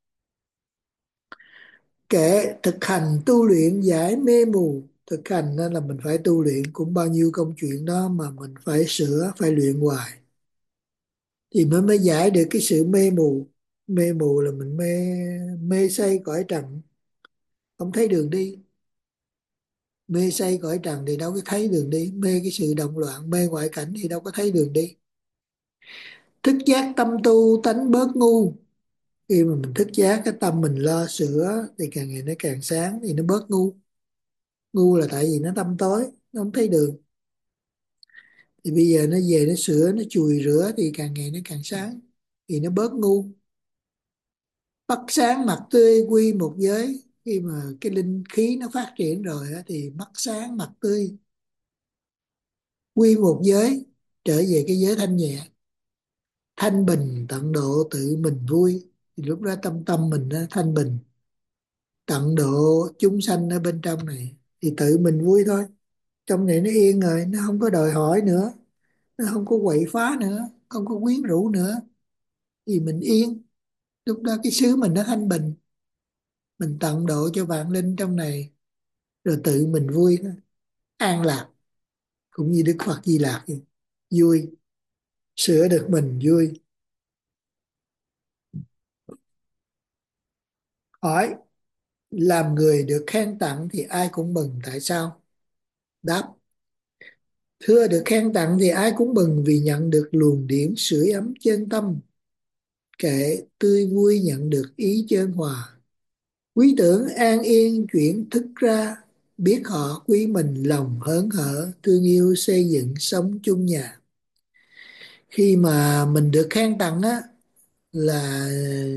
Kẻ thực hành tu luyện giải mê mù, thực hành nên là mình phải tu luyện, cũng bao nhiêu công chuyện đó mà mình phải sửa, phải luyện hoài thì mới giải được cái sự mê mù. Mê mù là mình mê mê say cõi trần, không thấy đường đi. Mê say cõi trần thì đâu có thấy đường đi, mê cái sự động loạn, mê ngoại cảnh thì đâu có thấy đường đi. Thức giác tâm tu tánh bớt ngu, khi mà mình thức giác cái tâm mình lo sửa thì càng ngày nó càng sáng, thì nó bớt ngu. Ngu là tại vì nó tâm tối, nó không thấy đường. Thì bây giờ nó về nó sửa, nó chùi rửa thì càng ngày nó càng sáng, thì nó bớt ngu. Mắt sáng mặt tươi quy một giới, khi mà cái linh khí nó phát triển rồi á, thì mắt sáng mặt tươi quy một giới, trở về cái giới thanh nhẹ. Thanh bình tận độ tự mình vui, thì lúc đó tâm tâm mình nó thanh bình, tận độ chúng sanh ở bên trong này thì tự mình vui thôi. Trong này nó yên rồi, nó không có đòi hỏi nữa, nó không có quậy phá nữa, không có quyến rũ nữa, thì mình yên. Lúc đó cái xứ mình nó thanh bình, mình tận độ cho vạn linh trong này, rồi tự mình vui thôi, an lạc. Cũng như Đức Phật Di Lạc vậy. Vui, sửa được mình vui. Hỏi làm người được khen tặng thì ai cũng mừng, tại sao? Đáp: thưa, được khen tặng thì ai cũng mừng vì nhận được luồng điển sưởi ấm chân tâm. Kệ tươi vui nhận được ý chân hòa, quý tưởng an yên chuyển thức ra. Biết họ quý mình lòng hớn hở, thương yêu xây dựng sống chung nhà. Khi mà mình được khen tặng á, là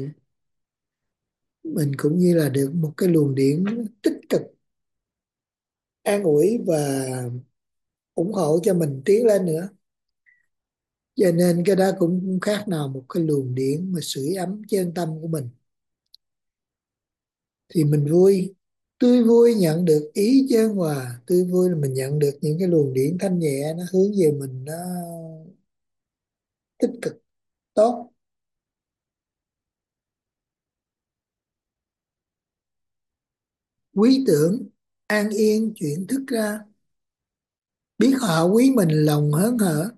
mình cũng như là được một cái luồng điển tích cực, an ủi và ủng hộ cho mình tiến lên nữa. Cho nên cái đó cũng khác nào một cái luồng điển mà sưởi ấm chân tâm của mình, thì mình vui. Tươi vui nhận được ý chân hòa, tươi vui là mình nhận được những cái luồng điển thanh nhẹ, nó hướng về mình, nó tích cực, tốt. Quý tưởng an yên chuyển thức ra, biết họ quý mình lòng hớn hở,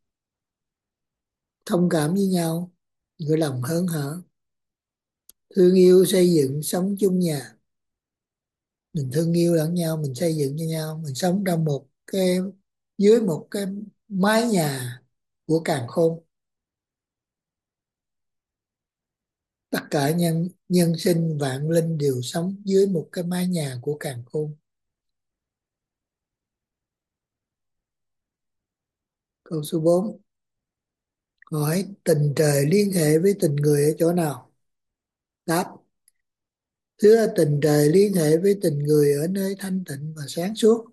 thông cảm với nhau, cái lòng hớn hở. Thương yêu xây dựng sống chung nhà, mình thương yêu lẫn nhau, mình xây dựng cho nhau, mình sống trong một cái, dưới một cái mái nhà của càn khôn. Tất cả nhân sinh vạn linh đều sống dưới một cái mái nhà của càn khôn. Câu số 4 Hỏi tình trời liên hệ với tình người ở chỗ nào? Đáp: thưa, tình trời liên hệ với tình người ở nơi thanh tịnh và sáng suốt.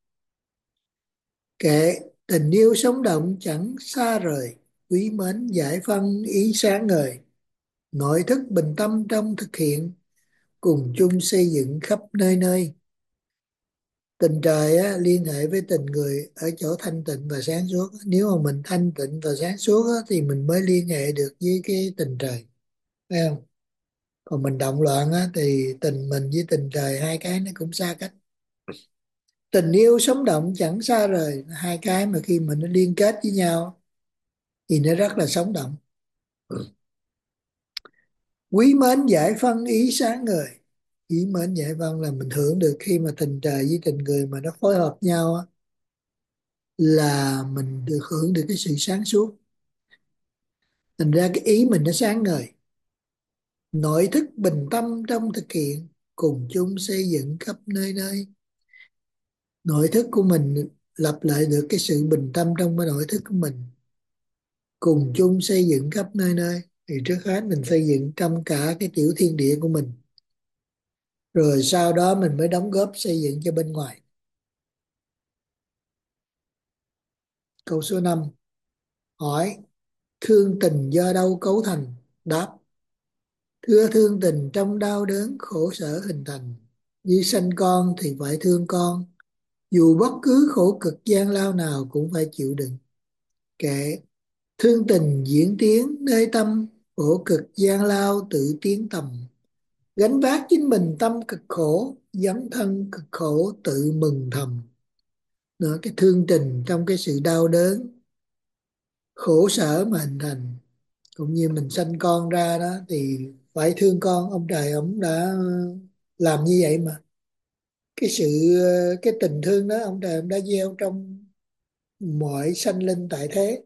Kệ tình yêu sống động chẳng xa rời, quý mến giải phân ý sáng ngời, nội thức bình tâm trong thực hiện, cùng chung xây dựng khắp nơi nơi. Tình trời á, liên hệ với tình người ở chỗ thanh tịnh và sáng suốt. Nếu mà mình thanh tịnh và sáng suốt á, thì mình mới liên hệ được với cái tình trời, phải không? Còn mình động loạn á, thì tình mình với tình trời hai cái nó cũng xa cách. Tình yêu sống động chẳng xa rời, hai cái mà khi mình nó liên kết với nhau thì nó rất là sống động. Quý mến giải phân ý sáng ngời. Quý mến giải phân là mình hưởng được khi mà tình trời với tình người mà nó phối hợp nhau á, là mình được hưởng được cái sự sáng suốt. Thành ra cái ý mình nó sáng ngời, nội thức bình tâm trong thực hiện, cùng chung xây dựng khắp nơi nơi. Nội thức của mình lập lại được cái sự bình tâm trong cái nội thức của mình, cùng chung xây dựng khắp nơi nơi. Thì trước hết mình xây dựng trong cả cái tiểu thiên địa của mình, rồi sau đó mình mới đóng góp xây dựng cho bên ngoài. Câu số 5. Hỏi thương tình do đâu cấu thành? Đáp: thưa, thương tình trong đau đớn khổ sở hình thành. Như sanh con thì phải thương con, dù bất cứ khổ cực gian lao nào cũng phải chịu đựng. Kệ thương tình diễn tiến nơi tâm, khổ cực gian lao tự tiến tầm. Gánh vác chính mình tâm cực khổ, dấn thân cực khổ tự mừng thầm. Đó, cái thương tình trong cái sự đau đớn khổ sở mà hình thành, cũng như mình sanh con ra đó thì phải thương con. Ông trời ông đã làm như vậy mà. Cái sự cái tình thương đó ông trời ông đã gieo trong mọi sanh linh tại thế.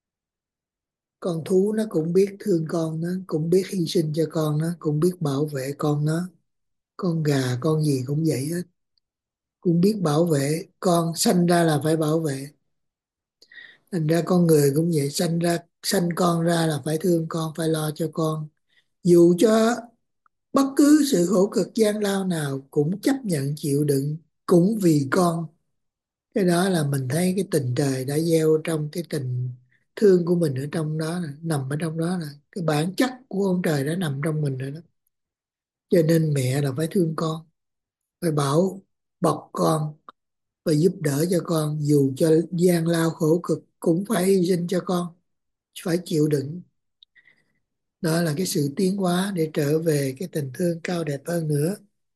Con thú nó cũng biết thương con, nó cũng biết hy sinh cho con, nó cũng biết bảo vệ con nó. Con gà con gì cũng vậy hết, cũng biết bảo vệ con, sanh ra là phải bảo vệ. Thành ra con người cũng vậy, sanh con ra là phải thương con, phải lo cho con, dù cho bất cứ sự khổ cực gian lao nào cũng chấp nhận chịu đựng, cũng vì con. Cái đó là mình thấy cái tình trời đã gieo trong cái tình thương của mình ở trong đó, nằm ở trong đó, là cái bản chất của ông trời đã nằm trong mình rồi đó. Cho nên mẹ là phải thương con, phải bảo bọc con, phải giúp đỡ cho con, dù cho gian lao khổ cực cũng phải hy sinh cho con, phải chịu đựng. Đó là cái sự tiến hóa để trở về cái tình thương cao đẹp hơn nữa.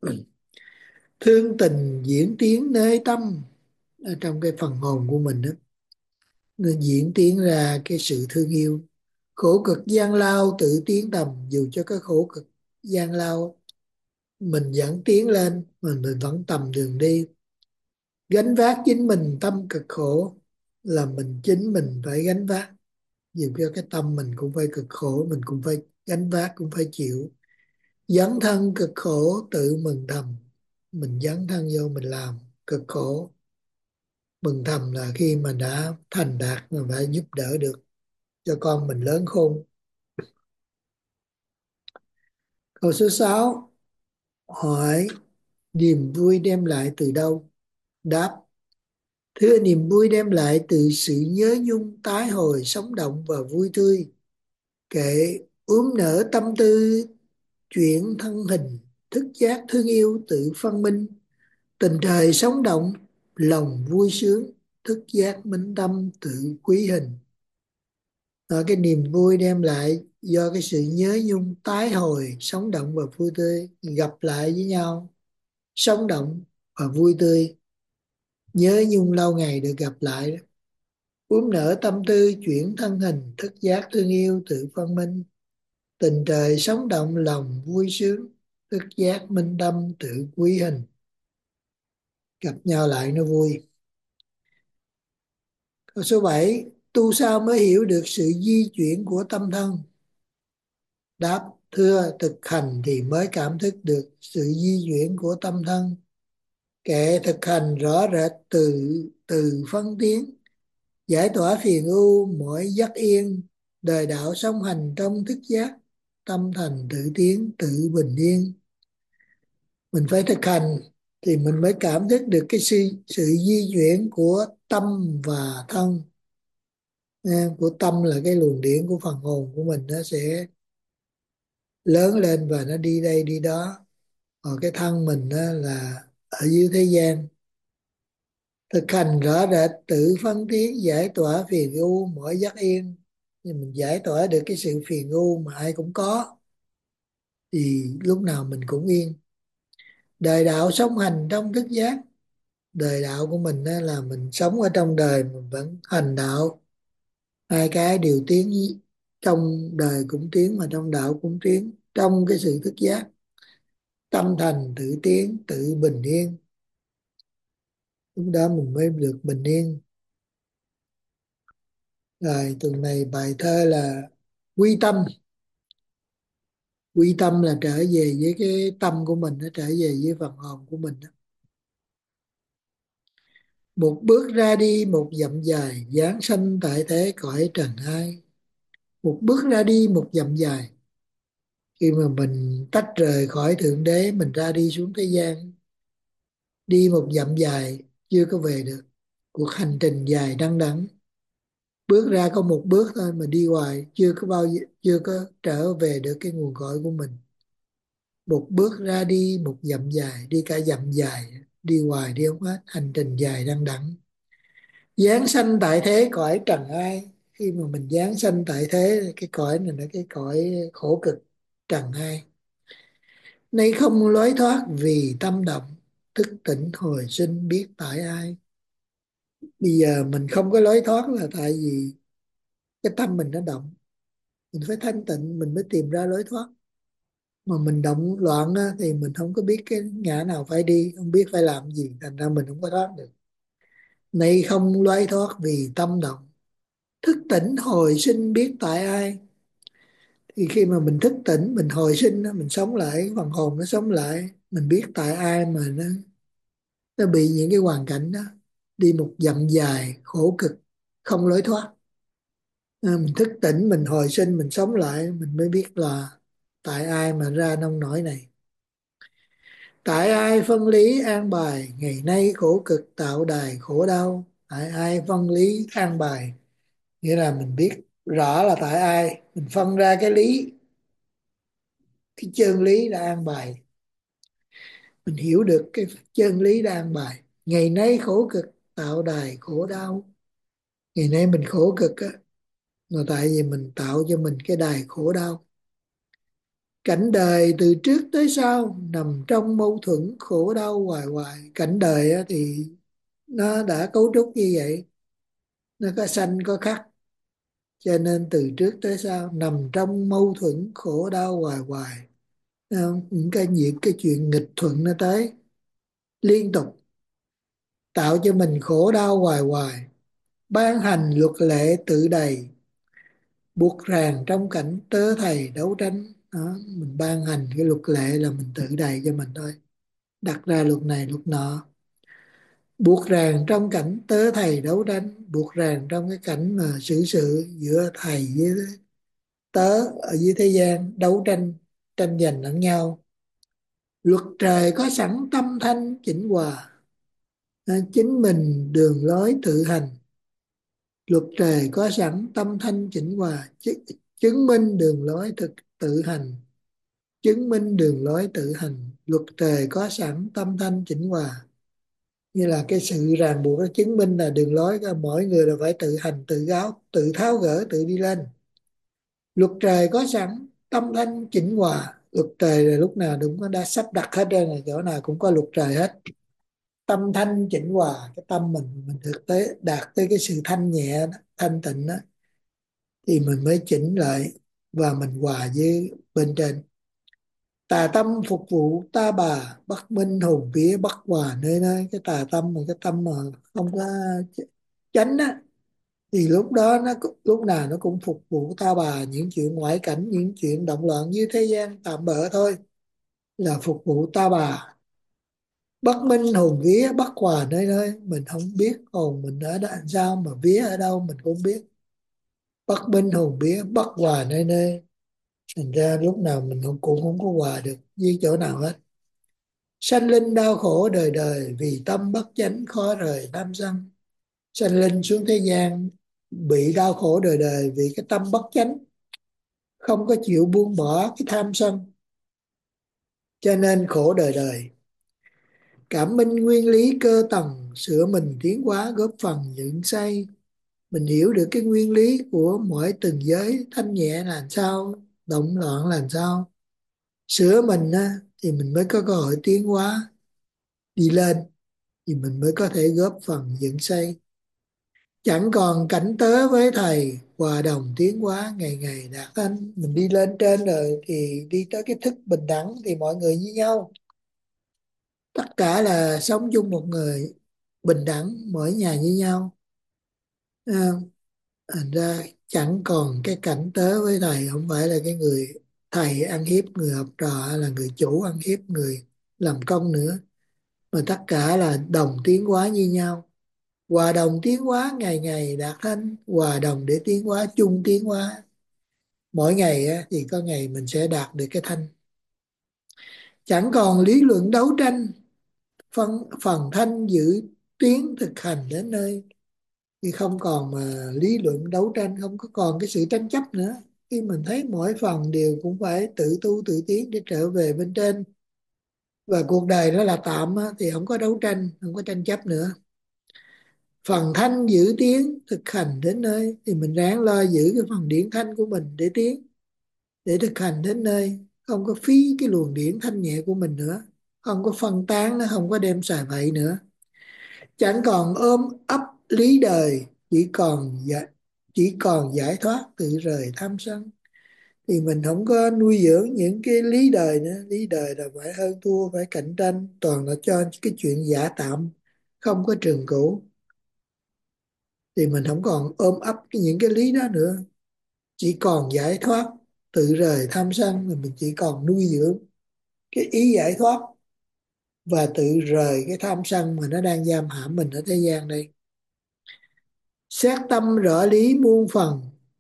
Thương tình diễn tiến nơi tâm, ở trong cái phần hồn của mình đó, nó diễn tiến ra cái sự thương yêu. Khổ cực gian lao tự tiến tầm, dù cho cái khổ cực gian lao mình vẫn tiến lên, mình vẫn tầm đường đi. Gánh vác chính mình tâm cực khổ, là mình chính mình phải gánh vác. Dù cho cái tâm mình cũng phải cực khổ, mình cũng phải gánh vác, cũng phải chịu. Dấn thân cực khổ tự mừng thầm, mình dấn thân vô mình làm cực khổ. Mừng thầm là khi mà đã thành đạt mà phải giúp đỡ được cho con mình lớn khôn. Câu số 6. Hỏi niềm vui đem lại từ đâu? Đáp: thưa, niềm vui đem lại từ sự nhớ nhung tái hồi sống động và vui tươi. Kệ nở tâm tư chuyển thân hình, thức giác thương yêu tự phân minh. Tình trời sống động, lòng vui sướng, thức giác minh tâm tự quý hình. Đó, cái niềm vui đem lại do cái sự nhớ nhung tái hồi sống động và vui tươi, gặp lại với nhau sống động và vui tươi. Nhớ nhung lâu ngày được gặp lại đó. Nở tâm tư chuyển thân hình, thức giác thương yêu tự phân minh. Tình trời sống động, lòng vui sướng, thức giác minh tâm tự quý hình. Gặp nhau lại nó vui. Câu số 7. Tu sao mới hiểu được sự di chuyển của tâm thân? Đáp: thưa, thực hành thì mới cảm thức được sự di chuyển của tâm thân. Kệ thực hành rõ rệt từ từ phân tiến, giải tỏa phiền ưu mỗi giấc yên, Đời đạo song hành trong thức giác, tâm thành tự tiến tự bình yên. Mình phải thực hành thì mình mới cảm thức được cái sự di chuyển của tâm và thân. Của tâm là cái luồng điển của phần hồn của mình, nó sẽ lớn lên và nó đi đây đi đó. Còn cái thân mình đó là ở dưới thế gian. Thực hành rõ rệt tự phân tiến giải tỏa phiền u mỗi giấc yên. Thì mình giải tỏa được cái sự phiền u mà ai cũng có, thì lúc nào mình cũng yên. Đời đạo sống hành trong thức giác. Đời đạo của mình á, là mình sống ở trong đời mình vẫn hành đạo. Hai cái đều tiến, trong đời cũng tiến mà trong đạo cũng tiến. Trong cái sự thức giác, tâm thành tự tiến tự bình yên, lúc đó mình mới được bình yên. Rồi tuần này bài thơ là quy tâm. Quy tâm là trở về với cái tâm của mình, nó trở về với phần hồn của mình đó. Một bước ra đi một dặm dài, giáng sanh tại thế cõi trần ai. Một bước ra đi một dặm dài, khi mà mình tách rời khỏi Thượng Đế, mình ra đi xuống thế gian, đi một dặm dài chưa có về được. Cuộc hành trình dài đăng đẵng, bước ra có một bước thôi mà đi hoài chưa có bao giờ, chưa có trở về được cái nguồn cội của mình. Một bước ra đi một dặm dài, đi cả dặm dài, đi hoài đi không hết, hành trình dài đăng đẵng. Giáng sanh tại thế cõi trần ai. Khi mà mình giáng sanh tại thế, cái cõi này là cái cõi khổ cực trần ai. Nay không lối thoát vì tâm động, thức tỉnh hồi sinh biết tại ai. Bây giờ mình không có lối thoát là tại vì cái tâm mình nó động. Mình phải thanh tịnh mình mới tìm ra lối thoát. Mà mình động loạn á, thì mình không có biết cái ngã nào phải đi, không biết phải làm gì, thành ra mình không có thoát được. Nay không lối thoát vì tâm động, thức tỉnh hồi sinh biết tại ai. Thì khi mà mình thức tỉnh, mình hồi sinh á, mình sống lại, phần hồn nó sống lại, mình biết tại ai mà nó bị những cái hoàn cảnh đó, đi một dặm dài khổ cực không lối thoát. Mình thức tỉnh mình hồi sinh mình sống lại, mình mới biết là tại ai mà ra nông nỗi này. Tại ai phân lý an bài, ngày nay khổ cực tạo đài khổ đau. Tại ai phân lý an bài, nghĩa là mình biết rõ là tại ai, mình phân ra cái lý, cái chân lý đã an bài. Mình hiểu được cái chân lý đã an bài. Ngày nay khổ cực tạo đài khổ đau. Ngày nay mình khổ cực á, là tại vì mình tạo cho mình cái đài khổ đau. Cảnh đời từ trước tới sau nằm trong mâu thuẫn khổ đau hoài hoài. Cảnh đời á, thì nó đã cấu trúc như vậy, nó có sanh có khắc, cho nên từ trước tới sau nằm trong mâu thuẫn khổ đau hoài hoài. Những cái chuyện nghịch thuận nó tới liên tục, tạo cho mình khổ đau hoài hoài. Ban hành luật lệ tự đầy, buộc ràng trong cảnh tớ thầy đấu tranh đó. Mình ban hành cái luật lệ là mình tự đầy cho mình thôi, đặt ra luật này luật nọ. Buộc ràng trong cảnh tớ thầy đấu tranh, buộc ràng trong cái cảnh mà xử sự giữa thầy với tớ ở dưới thế gian, đấu tranh tranh giành lẫn nhau. Luật trời có sẵn tâm thanh chỉnh hòa, chính mình đường lối tự hành. Luật trời có sẵn tâm thanh chỉnh hòa, chứng minh đường lối tự hành. Chứng minh đường lối tự hành. Luật trời có sẵn tâm thanh chỉnh hòa, như là cái sự ràng buộc, nó chứng minh là đường lối mỗi người là phải tự hành, tự gáo, tự tháo gỡ, tự đi lên. Luật trời có sẵn tâm thanh chỉnh hòa. Luật trời là lúc nào cũng đã sắp đặt hết trơn rồi, chỗ nào cũng có luật trời hết. Tâm thanh chỉnh hòa, cái tâm mình thực tế đạt tới cái sự thanh nhẹ đó, thanh tịnh đó, thì mình mới chỉnh lại và mình hòa với bên trên. Tà tâm phục vụ ta bà, bất minh hồn vía bất hòa nơi nơi. Cái tà tâm mà cái tâm mà không có chánh á, thì lúc đó lúc nào nó cũng phục vụ ta bà, những chuyện ngoại cảnh, những chuyện động loạn như thế gian tạm bỡ thôi, là phục vụ ta bà. Bất minh hồn vía bất hòa nơi nơi, mình không biết hồn mình ở đó làm sao, mà vía ở đâu mình cũng biết. bất minh hồn biết, bất hòa nơi nơi. Thành ra lúc nào mình cũng không có hòa được với chỗ nào hết. Sanh linh đau khổ đời đời, vì tâm bất chánh khó rời tham sân. Sanh linh xuống thế gian bị đau khổ đời đời vì cái tâm bất chánh, không có chịu buông bỏ cái tham sân, cho nên khổ đời đời. Cảm minh nguyên lý cơ tầng, sửa mình tiến hóa góp phần dựng xây. Mình hiểu được cái nguyên lý của mỗi từng giới, thanh nhẹ làm sao, động loạn làm sao, sửa mình á, thì mình mới có cơ hội tiến hóa đi lên, thì mình mới có thể góp phần dựng xây. Chẳng còn cảnh tớ với thầy, hòa đồng tiến hóa ngày ngày đạt thanh. Mình đi lên trên rồi thì đi tới cái thức bình đẳng, thì mọi người như nhau, tất cả là sống chung một người, bình đẳng, mỗi nhà như nhau. À, thành ra chẳng còn cái cảnh tớ với thầy, không phải là cái người thầy ăn hiếp người học trò, hay là người chủ ăn hiếp người làm công nữa, mà tất cả là đồng tiến hóa như nhau. Hòa đồng tiến hóa ngày ngày đạt thanh, hòa đồng để tiến hóa, chung tiến hóa. Mỗi ngày á, thì có ngày mình sẽ đạt được cái thanh. Chẳng còn lý luận đấu tranh, phần thanh giữ tiến thực hành đến nơi. Thì không còn mà lý luận đấu tranh, không có còn cái sự tranh chấp nữa. Khi mình thấy mỗi phần đều cũng phải tự tu tự tiến để trở về bên trên. Và cuộc đời đó là tạm á, thì không có đấu tranh, không có tranh chấp nữa. Phần thanh giữ tiến thực hành đến nơi, thì mình ráng lo giữ cái phần điển thanh của mình để tiến, để thực hành đến nơi, không có phí cái luồng điển thanh nhẹ của mình nữa, không có phân tán nó, không có đem xài bậy nữa. Chẳng còn ôm ấp lý đời, chỉ còn giải thoát tự rời tham sân. Thì mình không có nuôi dưỡng những cái lý đời nữa. Lý đời là phải hơn thua, phải cạnh tranh, toàn là cho cái chuyện giả tạm, không có trường cửu. Thì mình không còn ôm ấp những cái lý đó nữa, chỉ còn giải thoát tự rời tham sân. Mà mình chỉ còn nuôi dưỡng cái ý giải thoát và tự rời cái tham sân mà nó đang giam hãm mình ở thế gian đây. Xét tâm rõ lý muôn phần,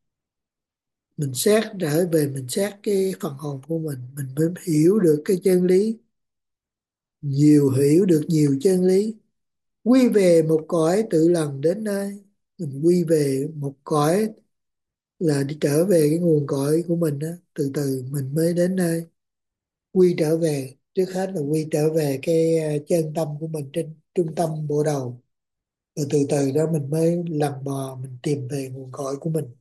mình xét trở về, mình xét cái phần hồn của mình mới hiểu được cái chân lý, hiểu được nhiều chân lý. Quy về một cõi tự lần đến nơi, mình quy về một cõi là đi trở về cái nguồn cội của mình đó. Từ từ mình mới đến nơi. Quy trở về, trước hết là quy trở về cái chân tâm của mình trên trung tâm bộ đầu, rồi từ từ đó mình mới lần mò, mình tìm về nguồn cội của mình.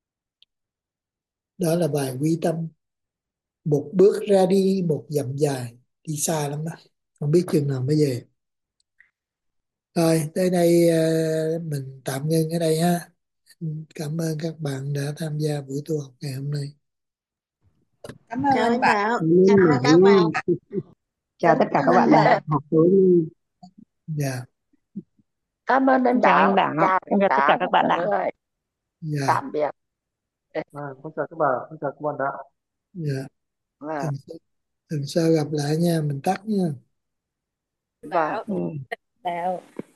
Đó là bài quy tâm. Một bước ra đi một dặm dài, đi xa lắm đó, không biết chừng nào mới về. Rồi tới đây mình tạm ngưng ở đây ha. Cảm ơn các bạn đã tham gia buổi tu học ngày hôm nay. Cảm Chào ơn anh bạn. Đạo. Chào các bạn. Chào tất cả các bạn đã học tối. Dạ. Cảm ơn anh Chào anh Đạo. Đạo. Chào Em chào tất cả các bạn mọi đã. người. Dạ. Tạm biệt. Con chào các bạn đã. Dạ. Vâng. Lần sau gặp lại nha, mình tắt nha. Vâng. Ừ. Đạo.